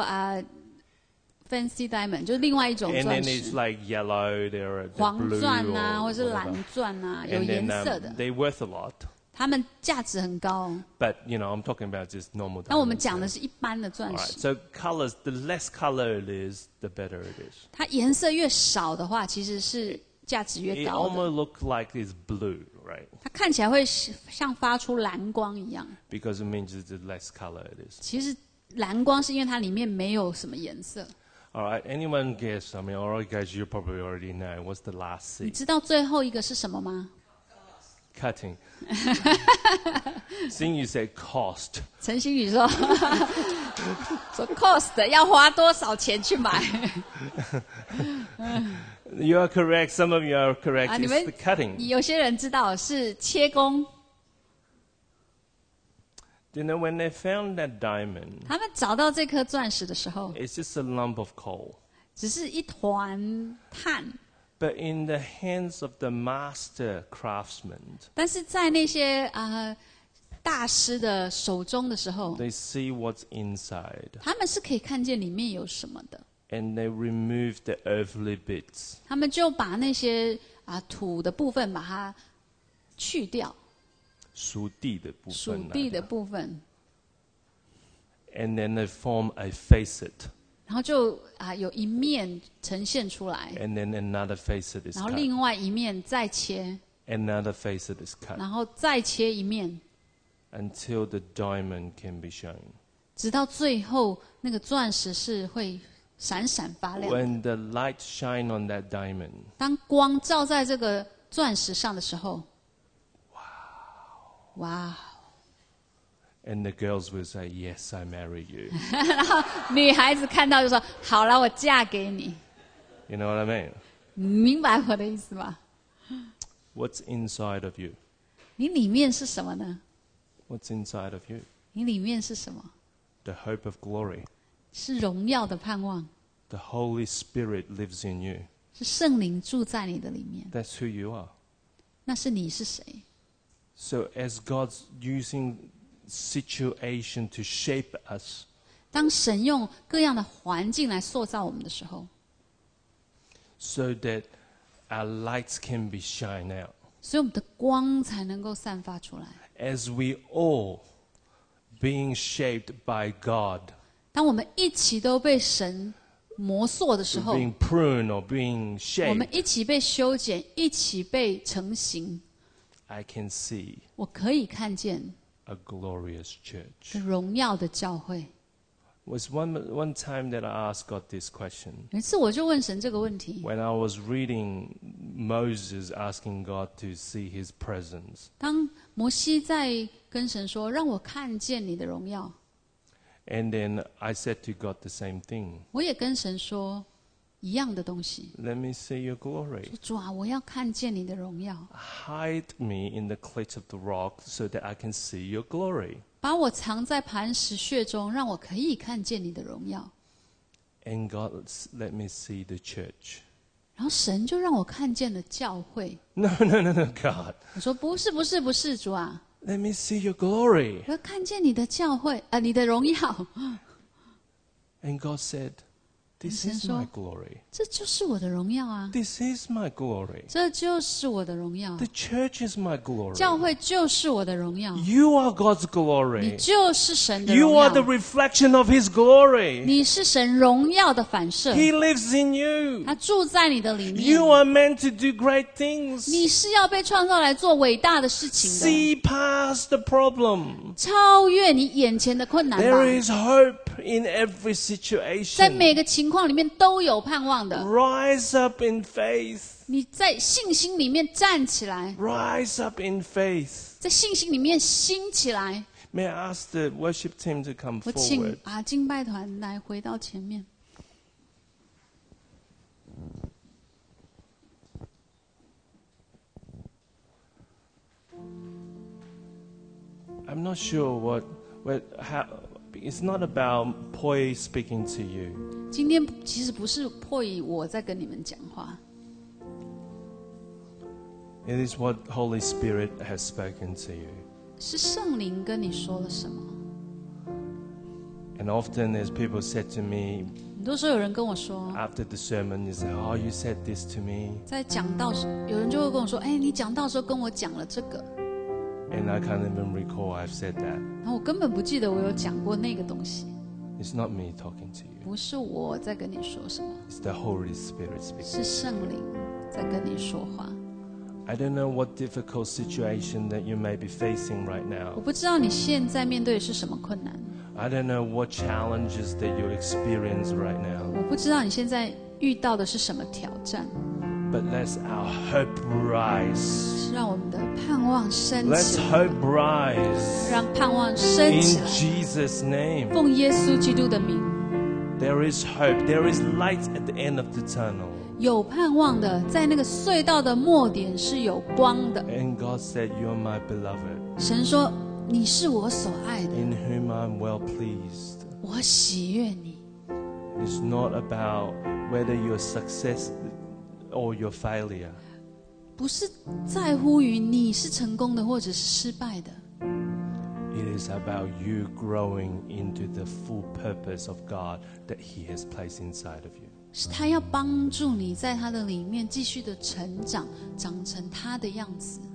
fancy diamond，就是另外一种
and
钻
then it's
石，
like yellow. There are the
黄
blue
钻啊，
or
或是
whatever.
蓝钻啊，有
And
颜
then
色的，
they're worth a lot.
它们价值很高。
But I'm talking about just normal
那我们
diamonds.
讲的是一般的钻
All right.
石，
So colors. The less color it is, the better it is.
它颜色越少的话，其实是价值越
It
高的。
almost looks like it's blue, right?
它看起来会像发出蓝光一样，
Because it means the less color it is.
其实蓝光是因为它里面没有什么颜色。
All right. Anyone guess? I mean, all right, guys, you probably already know. What's the last
你
C?
知道最后一个是什么吗？
Cutting. Seeing you said cost.
陈星宇说说 cost 要花多少钱去买？
You are correct. Some of you are correct. It's
你们
the cutting.
有些人知道是切工，
When they found that diamond,
他们找到这颗钻石的时候，
it's just a lump of coal.
只是一团碳，
But in the hands of the master craftsman,
但是在那些大师的手中的时候，
they see what's inside,
他们是可以看见里面有什么的。
and they remove the earthly bits.
他们就把那些土的部分把它去掉，
属地的部分啊，
属地的部分，
and then they form a facet,
然后就有一面呈现出来，
and then another facet is
然后
cut,
另外一面再切，
another facet is cut,
然后再切一面，
until the diamond can be shown.
直到最后那个钻石是会闪闪发亮。
When the light shine on that diamond,
当光照在这个钻石上的时候，哇！
and the girls will say, "Yes, I marry you."
然后女孩子看到就说：“好了，我嫁给你。
You know what I mean? ”
你明白我的意思吗？
What's inside of you?
你里面是什么呢？
What's inside of you?
你里面是什么？
The hope of glory.
是荣耀的盼望，
The Holy Spirit lives in you.
是圣灵住在你的里面。
That's who you are.
那是你是谁？
So as God's using situation to shape us,
当神用各样的环境来塑造我们的时候，
so that our lights can be shine out.
所以我们的光才能够散发出来。
As we all being shaped by God,
当我们一起都被神磨塑的时候，
being pruned or being
我们
shaped,
一起被修剪，一起被成型。
I can see
我可以看见
a glorious church.
荣耀的教会。
Was one time that I asked God this question.
有一次我就问神这个问题，
When I was reading Moses asking God to see his presence,
当摩西在跟神说：“让我看见你的荣耀。”
and then I said to God the same thing.
我也跟神说一样的东西。
Let me see your glory.
说主啊，我要看见你的荣耀，
Hide me in the cleft of the rock so that I can see your glory.
把我藏在磐石穴中，让我可以看见你的荣耀。
And God, let me see the church.
然后神就让我看见了教会。
No, God.
我说不是，主啊，
Let me see your glory.
我要看见你的教会，你的荣耀。
And God said, this is my glory.
这就是我的荣耀啊，
This is my glory.
这就是我的荣耀。
The church is my glory.
教会就是我的荣耀，
You are God's
你
glory.
就是神的
You
荣
are the
耀，
reflection of His glory.
你是神荣耀的反射，
He lives in you.
他住在你的里面。
You are meant to do great things.
你是要被创造来做伟大的事情的，
See past the problem.
超越你眼前的困难吧。
There is hope in every
在每
situation.
个情况里面都有盼望的。
Rise up in faith.
你在信心里面站起来，
Rise up in faith.
在信心里面兴起来。
May I ask the worship team to come
我请
forward?
敬拜团来回到前面。
I'm not sure how. It's not about Poi speaking to you.
今天其实不是迫于我在跟你们讲话，
It is what Holy Spirit has spoken to you.
是圣灵跟你说了什么。
And often, as people said to me
很多时候有人跟我说，
after the sermon, they say, "Oh, you said this to me,"
在讲道时，有人就会跟我说：“哎，你讲道的时候跟我讲了这个。”
and I can't even recall I've said that.
然后我根本不记得我有讲过那个东西，
It's not me talking to you.
不是我在跟你说什么，
It's the Holy Spirit speaking.
是圣灵在跟你说话。
I don't know what difficult situation that you may be facing right
我
now.
不知道你现在面对的是什么困难，
I don't know what challenges that you experience right now.
我不知道你现在遇到的是什么挑战，
But let's our hope rise.
是让我们的盼望升
Let's
起来，
hope rise.
让盼望升
In
起来。
Jesus' name.
奉耶稣基督的名，
There is hope. There is light at the end of the tunnel.
有盼望的，在那个隧道的末点是有光的。
And God said, "You are my beloved,
神说：“你是我所爱的，
in whom I'm well pleased."
我喜悦你。
It's not about whether you're success or your failure.
不是在乎于你是成功的或者是失败的，
It is about you growing into the full purpose of God that He has placed inside of you.
是他要帮助你在他的里面继续的成长，长成他的样子。